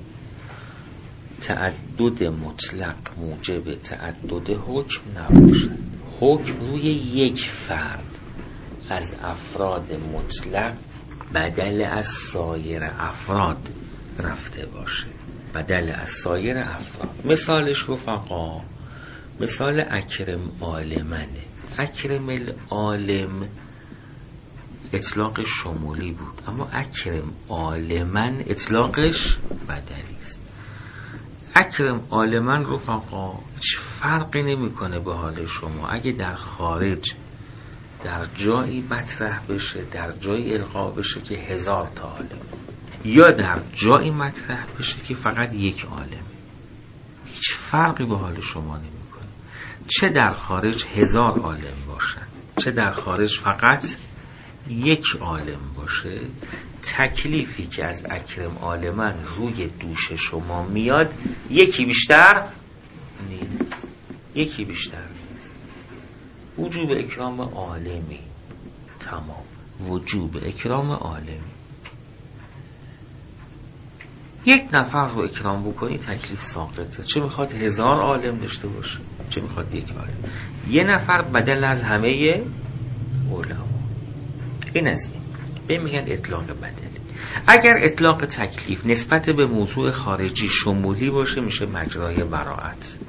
[SPEAKER 1] تعدد مطلق موجب تعدد حکم نباشد. حکم روی یک فرد از افراد مطلق بدل از سایر افراد رفته باشه، بدل از سایر افراد. مثالش رفقا مثال اکرم عالمنه. اکرم العالم اطلاق شمولی بود، اما اکرم عالمن اطلاقش بدلی است. اکرم عالمن رفقا هیچ فرقی نمیکنه به حال شما اگه در خارج در جایی مطرح بشه، در جایی القا بشه که هزار تا عالم، یا در جایی مطرح بشه که فقط یک عالم، هیچ فرقی به حال شما نمیکنه. چه در خارج هزار عالم باشن، چه در خارج فقط یک عالم باشه، تکلیفی که از اکرم عالمن روی دوش شما میاد یکی بیشتر نیست، یکی بیشتر نیست. وجوب اکرام عالمی، تمام، وجوب اکرام عالمی. یک نفر رو اکرام بکنی تکلیف ساقطه، چه میخواد هزار عالم داشته باشه، چه میخواد یک عالم. یه نفر بدل از همه علما. این از این به میگن اطلاق بدلی. اگر اطلاق تکلیف نسبت به موضوع خارجی شمولی باشه میشه مجرای براءت.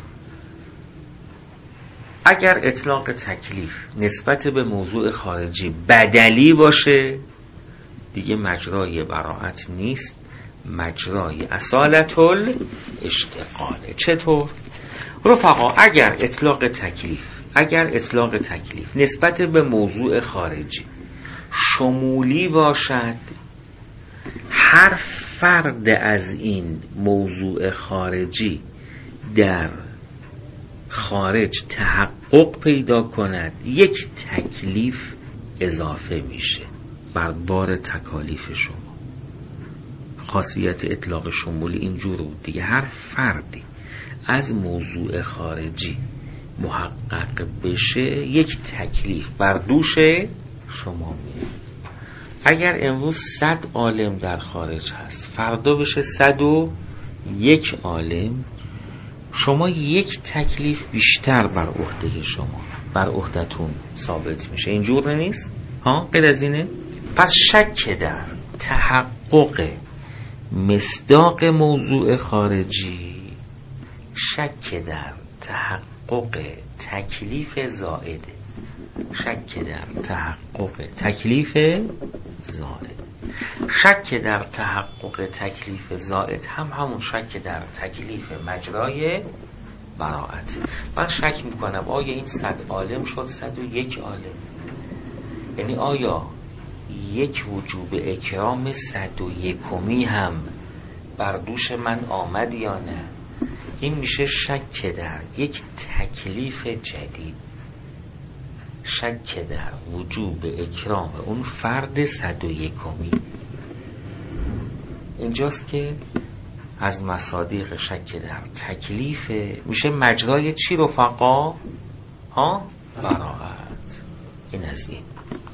[SPEAKER 1] اگر اطلاق تکلیف نسبت به موضوع خارجی بدلی باشه دیگه مجرای براءت نیست، مجرای اصالت الاشتغاله. چطور؟ رفقا اگر اطلاق تکلیف اگر اطلاق تکلیف نسبت به موضوع خارجی شمولی باشد، هر فرد از این موضوع خارجی در خارج تحقق پیدا کند یک تکلیف اضافه میشه بر بار تکالیف شما. خاصیت اطلاق شمولی اینجور بود دیگه، هر فردی از موضوع خارجی محقق بشه یک تکلیف بر دوش شما میاد. اگر امروز صد عالم در خارج هست، فردا بشه صد و یک عالم، شما یک تکلیف بیشتر بر عهده شما بر عهدتون ثابت میشه. اینجور نیست؟ ها غیر از اینه؟ پس شک در تحقق مصداق موضوع خارجی، شک در تحقق تکلیف زائده، شک در تحقق تکلیف زائد. شک در تحقق تکلیف زائد هم همون شک در تکلیف مجرای براءت. من شک میکنم آیا این صد عالم شد صد و یک عالم، یعنی آیا یک وجوب اکرام صد و یکمی هم بر دوش من آمد یا نه. این میشه شک در یک تکلیف جدید، شک در وجوب اکرام اون فرد صد و یکمی. اینجاست که از مصادیق شک در تکلیف میشه مجرای چی رفقا؟ ها؟ براءت. این از این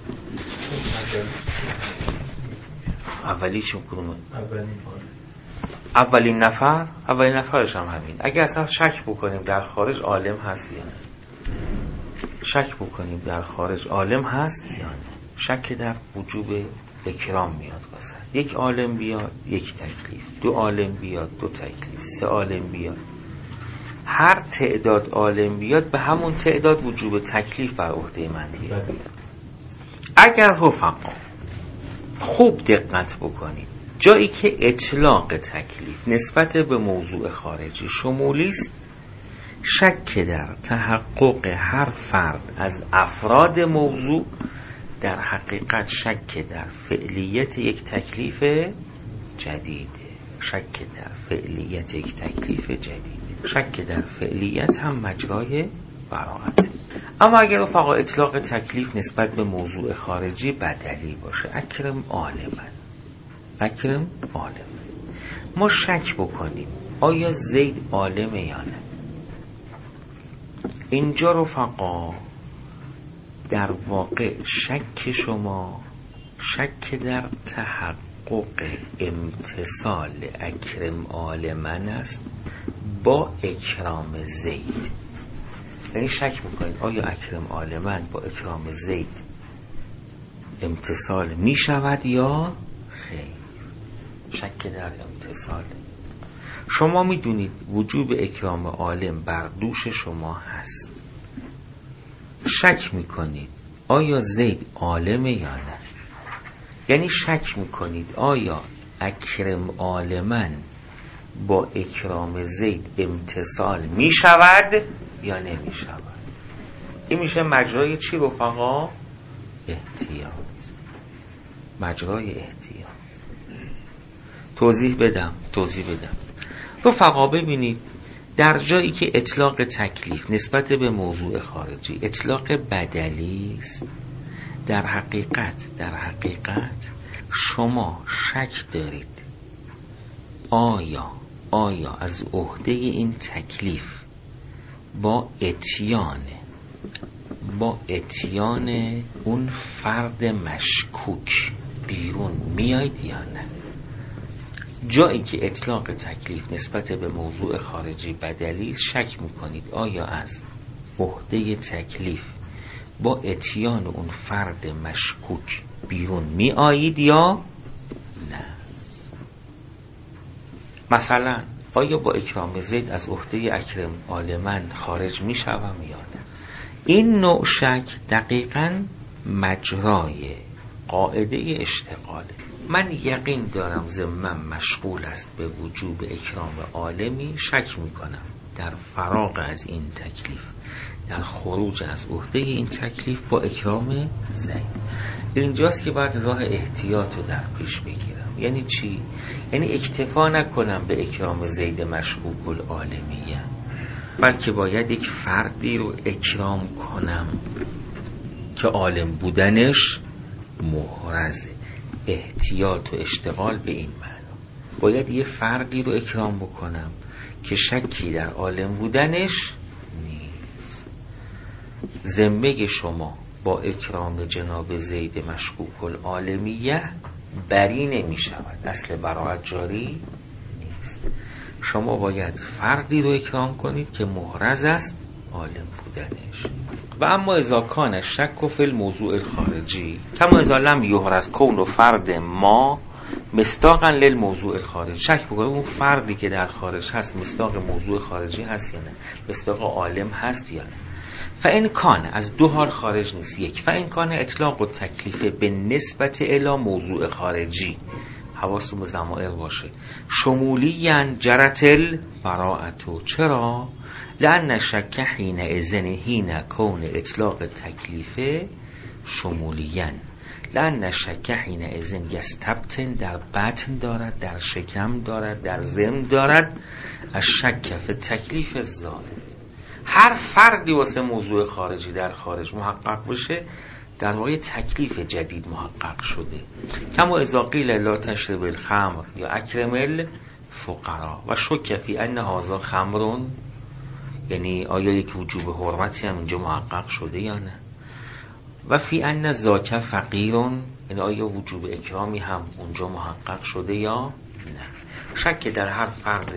[SPEAKER 1] اولی چون کدومه؟ اولین نفر اولین نفرش هم همین. اگه اصلا شک بکنیم در خارج عالم هست یا نه، شک بکنیم در خارج عالم هست یا نه، شک در وجوب اکرام میاد واسه یک عالم بیاد یک تکلیف، دو عالم بیاد دو تکلیف، سه عالم بیاد، هر تعداد عالم بیاد به همون تعداد وجوب تکلیف بر عهده من بیاد. اگر رفقا خوب دقت بکنید جایی که اطلاق تکلیف نسبت به موضوع خارجی شمولی است، شک در تحقق هر فرد از افراد موضوع در حقیقت شک در فعلیت یک تکلیف جدیده. شک در فعلیت یک تکلیف جدید. شک در فعلیت هم مجرای براعت. اما اگر رفقا اطلاق تکلیف نسبت به موضوع خارجی بدلی باشه، اکرم عالمن، اکرم عالمن، ما شک بکنیم آیا زید عالمه یا نه. اینجا رفقا در واقع شک شما شک در تحقق امتصال اکرم عالمن است با اکرام زید. یعنی شک میکنید آیا اکرم عالمن با اکرام زید امتصال می شود یا خیر. شک در امتصال. شما میدونید وجوب اکرام عالم بر دوش شما هست، شک میکنید آیا زید عالمه یا نه. یعنی شک میکنید آیا اکرم عالمن با اکرام زید امتصال می شود یا نمی شود. این میشه مجرای چی رفقا؟ احتیاط. مجرای احتیاط. توضیح بدم توضیح بدم رفقا ببینید، در جایی که اطلاق تکلیف نسبت به موضوع خارجی اطلاق بدلی است، در حقیقت در حقیقت شما شک دارید آیا آیا از عهده این تکلیف با اتیان با اتیان اون فرد مشکوک بیرون میاید یا نه. جایی که اطلاق تکلیف نسبت به موضوع خارجی بدلی، شک میکنید آیا از عهده تکلیف با اتیان اون فرد مشکوک بیرون می آیید یا نه. مثلا آیا با اکرام زید از عهده اکرم عالمن خارج می شوم یا نه. این نوع شک دقیقاً مجرای قاعده اشتغاله. من یقین دارم ذمم مشغول است به وجوب اکرام عالمی، شک می کنم در فراغ از این تکلیف، در خروج از عهده این تکلیف با اکرام زید. اینجاست که باید راه احتیاط رو در پیش بگیرم. یعنی چی؟ یعنی اکتفا نکنم به اکرام زید مشکوک العالمیه، بلکه باید یک فردی رو اکرام کنم که عالم بودنش محرزه. احتیاط و اشتغال به این معنا. باید یه فردی رو اکرام بکنم که شکی در عالم بودنش نیست. ذمه شما با اکرام جناب زید مشکوک العالمیه بری نمی شود، اصل براعت جاری نیست. شما باید فردی رو اکرام کنید که محرز است عالم بودنش. و اما اذا کان شک فی الموضوع الخارجی کما اذا لم یحرز کون فرد ما مصداقا للموضوع الخارجی. شک بکنید اون فردی که در خارج هست مصداق موضوع خارجی هست یا نه، مصداق عالم هست یا نه. فإن کان، از دو حال خارج نیست. یک، فإن کان اطلاق و تکلیف به نسبت الی موضوع خارجی، حواستون به ضمائر باشه، شمولیاً جرت البراءة. چرا؟ لأن شک حین اذن حین کون اطلاق تکلیف شمولیاً، لأن شک حین اذن یستبطن، در بطن دارد، در شکم دارد، در ضمن دارد، از شک فی تکلیف زائد. هر فردی واسه موضوع خارجی در خارج محقق بشه، در واقع تکلیف جدید محقق شده. کما اذا قیل لا تشرب الخمر یا اکرم الفقراء و شک فی ان هذا خمر، یعنی آیا یک وجوب حرمتی هم اینجا محقق شده یا نه. و فی ان ذاک فقیر، یعنی آیا وجوب اکرامی هم اونجا محقق شده یا نه. شک در هر فرد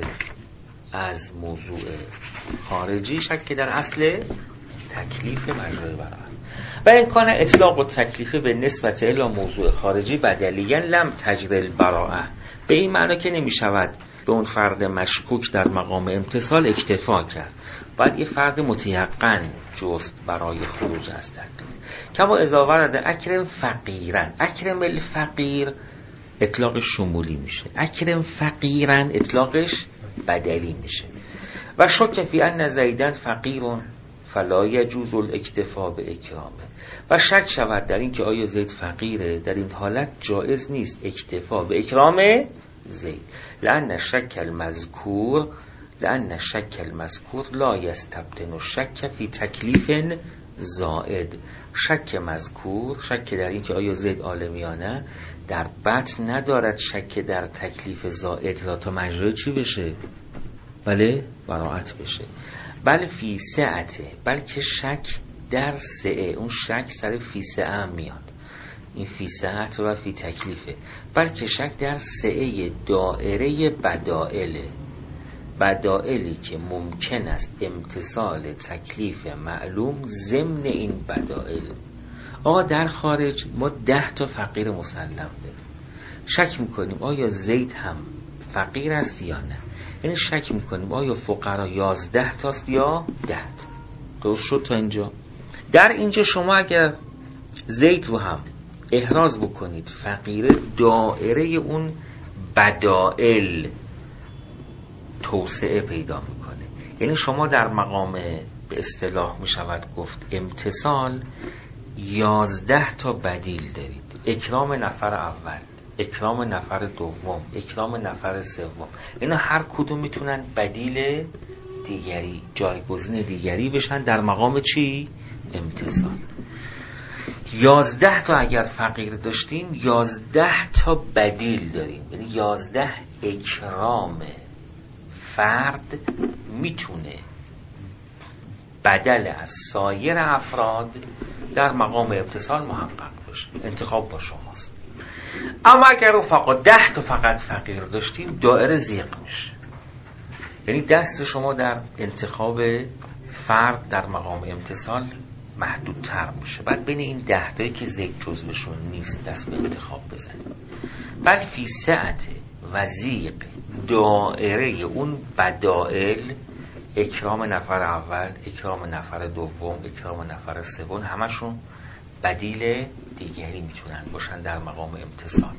[SPEAKER 1] از موضوع خارجی، شک در اصل تکلیف مجرای براءت. و این کان اطلاق و تکلیف به نسبت الی موضوع خارجی بدلیاً لم تجری البراءه، به این معنی که نمی شود به اون فرد مشکوک در مقام امتصال اکتفا کرد، باید یه فرد متیقن جست برای خروج از تکلیف. کما اذا ورد اکرم فقیرن، اکرم الفقیر اطلاقش شمولی میشه، اکرم فقیرن اطلاقش بدلی میشه. و شک فی ان زیدن فقیرون فلا یجوز الاکتفا به اکرامه، و شک شود در این که آیا زید فقیره، در این حالت جایز نیست اکتفا به اکرام زید. لأن شک المذکور لأن شک المذکور لا یستبطن الشک فی تکلیف زائد. شک مذکور، شک در این که آیا زید عالمیانه، در بطن ندارد شک در تکلیف زائد را تا مجرد چی بشه؟ بله براعت بشه. بل فی سعته، بلکه شک در سعه، اون شک سر فی سعه هم میاد، این فی سعت و فی تکلیفه، بلکه شک در سعه دائره بدائله، بدائلی که ممکن است امتصال تکلیف معلوم ضمن این بدائل. آقا در خارج ما ده تا فقیر مسلم داریم، شک میکنیم آیا زید هم فقیر است یا نه، یعنی شک میکنیم آیا فقرا یازده تاست یا ده تا. درست شد تا اینجا؟ در اینجا شما اگر زید رو هم احراز بکنید فقیره، دائره اون بدائل توسعه پیدا میکنه. یعنی شما در مقام به اصطلاح میشود گفت امتصال یازده تا بدیل دارید. اکرام نفر اول، اکرام نفر دوم، اکرام نفر سوم، اینا هر کدوم میتونن بدیل دیگری، جایگزین دیگری بشن در مقام چی؟ امتصال. یازده تا اگر فقیر داشتیم یازده تا بدیل داریم، یعنی یازده اکرام فرد میتونه بدل از سایر افراد در مقام اتصال محقق باشه. انتخاب با شماست. اما اگر رو فقط ده تا فقط فقیر داشتیم دائره زیق میشه، یعنی دست شما در انتخاب فرد در مقام امتصال محدودتر میشه. بعد بین این ده تایی که زیق جزوشون نیست دست به انتخاب بزنیم. بل فی سعت و زیق دائره اون بدائل، اکرام نفر اول، اکرام نفر دوم، اکرام نفر سوم، همشون بدیل دیگری میتونن باشن در مقام امتصال.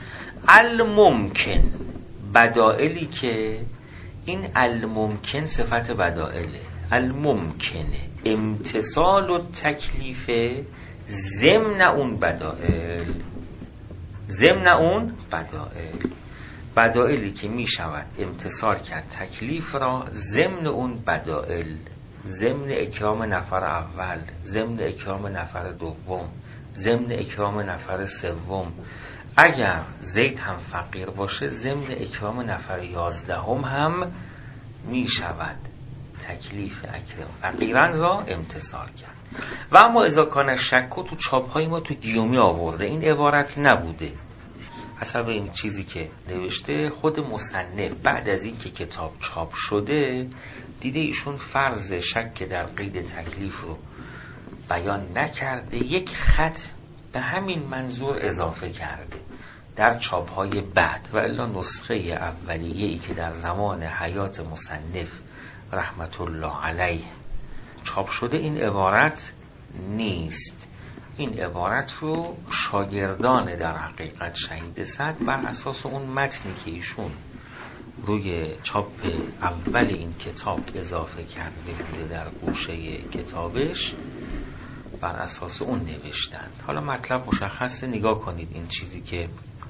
[SPEAKER 1] الممکن، بدائلی که این الممکن صفت بدائله، الممکنه امتصال و تکلیف ضمن اون بدائل، ضمن اون بدائل، بدائلی که می شود امتصال کرد تکلیف را ضمن اون بدائل، ضمن اکرام نفر اول، ضمن اکرام نفر دوم، ضمن اکرام نفر سوم. اگر زید هم فقیر باشه ضمن اکرام نفر یازدهم هم می شود تکلیف اکرام فقیران را امتصال کرد. و اما اذا کان شکو تو چاپ های ما تو گیومی آورده، این عبارت نبوده. حسب این چیزی که نوشته خود مصنف بعد از این که کتاب چاپ شده دیده ایشون فرض شک در قید تکلیف رو بیان نکرده، یک خط به همین منظور اضافه کرده در چاپ های بعد. و الا نسخه اولیه‌ای که در زمان حیات مصنف رحمت الله علیه چاپ شده این عبارت نیست. این عبارت رو شاگردان در حقیقت شهید صدر بر اساس اون متنی که ایشون روی چاپ اول این کتاب اضافه کرده بوده در گوشه کتابش، بر اساس اون نوشتند. حالا مطلب مشخصه، نگاه کنید این چیزی که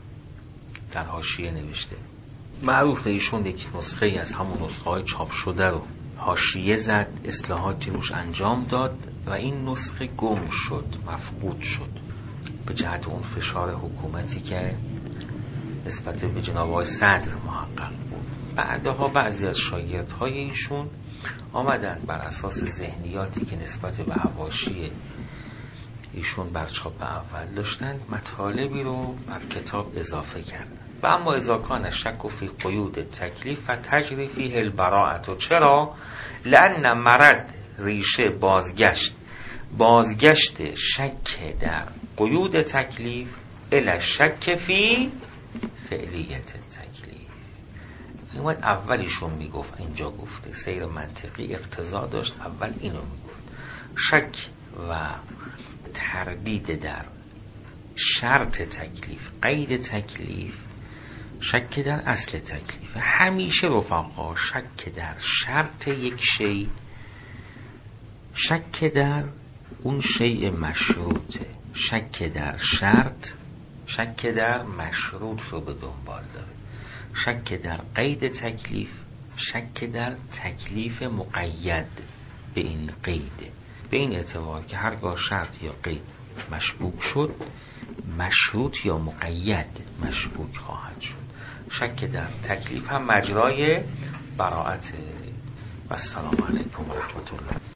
[SPEAKER 1] در حاشیه نوشته. معروف ایشون یک نسخه ای از همون نسخه های چاپ شده رو حاشیه زد، اصلاحاتی روش انجام داد و این نسخه گم شد، مفقود شد به جهت اون فشار حکومتی که نسبت به جناب آقای صدر محقق بود. بعدها بعضی از شاگردهای ایشون آمدن بر اساس ذهنیاتی که نسبت به حواشی ایشون بر چاپ اول داشتند مطالبی رو بر کتاب اضافه کردن. و اما اذا کان شک فی قیود تکلیف و تجری فیه البراءة. چرا؟ لأن مرد ریشه بازگشت بازگشت شک در قیود تکلیف الی شک فی فعلیت تکلیف. این وقت اولیشون میگفت، اینجا گفته سیر منطقی اقتضا داشت اول اینو میگفت، شک و تردید در شرط تکلیف، قید تکلیف، شک در اصل تکلیف. همیشه رفقا شک در شرط یک شی، شک در اون شیء مشروطه، شک در شرط، شک در مشروط رو به دنبال داره. شک در قید تکلیف، شک در تکلیف مقید به این قید، به این اعتبار که هرگاه شرط یا قید مشکوک شد، مشروط یا مقید مشکوک خواهد شد. شک در تکلیف هم مجرای براءت. و السلام علیکم و رحمت الله.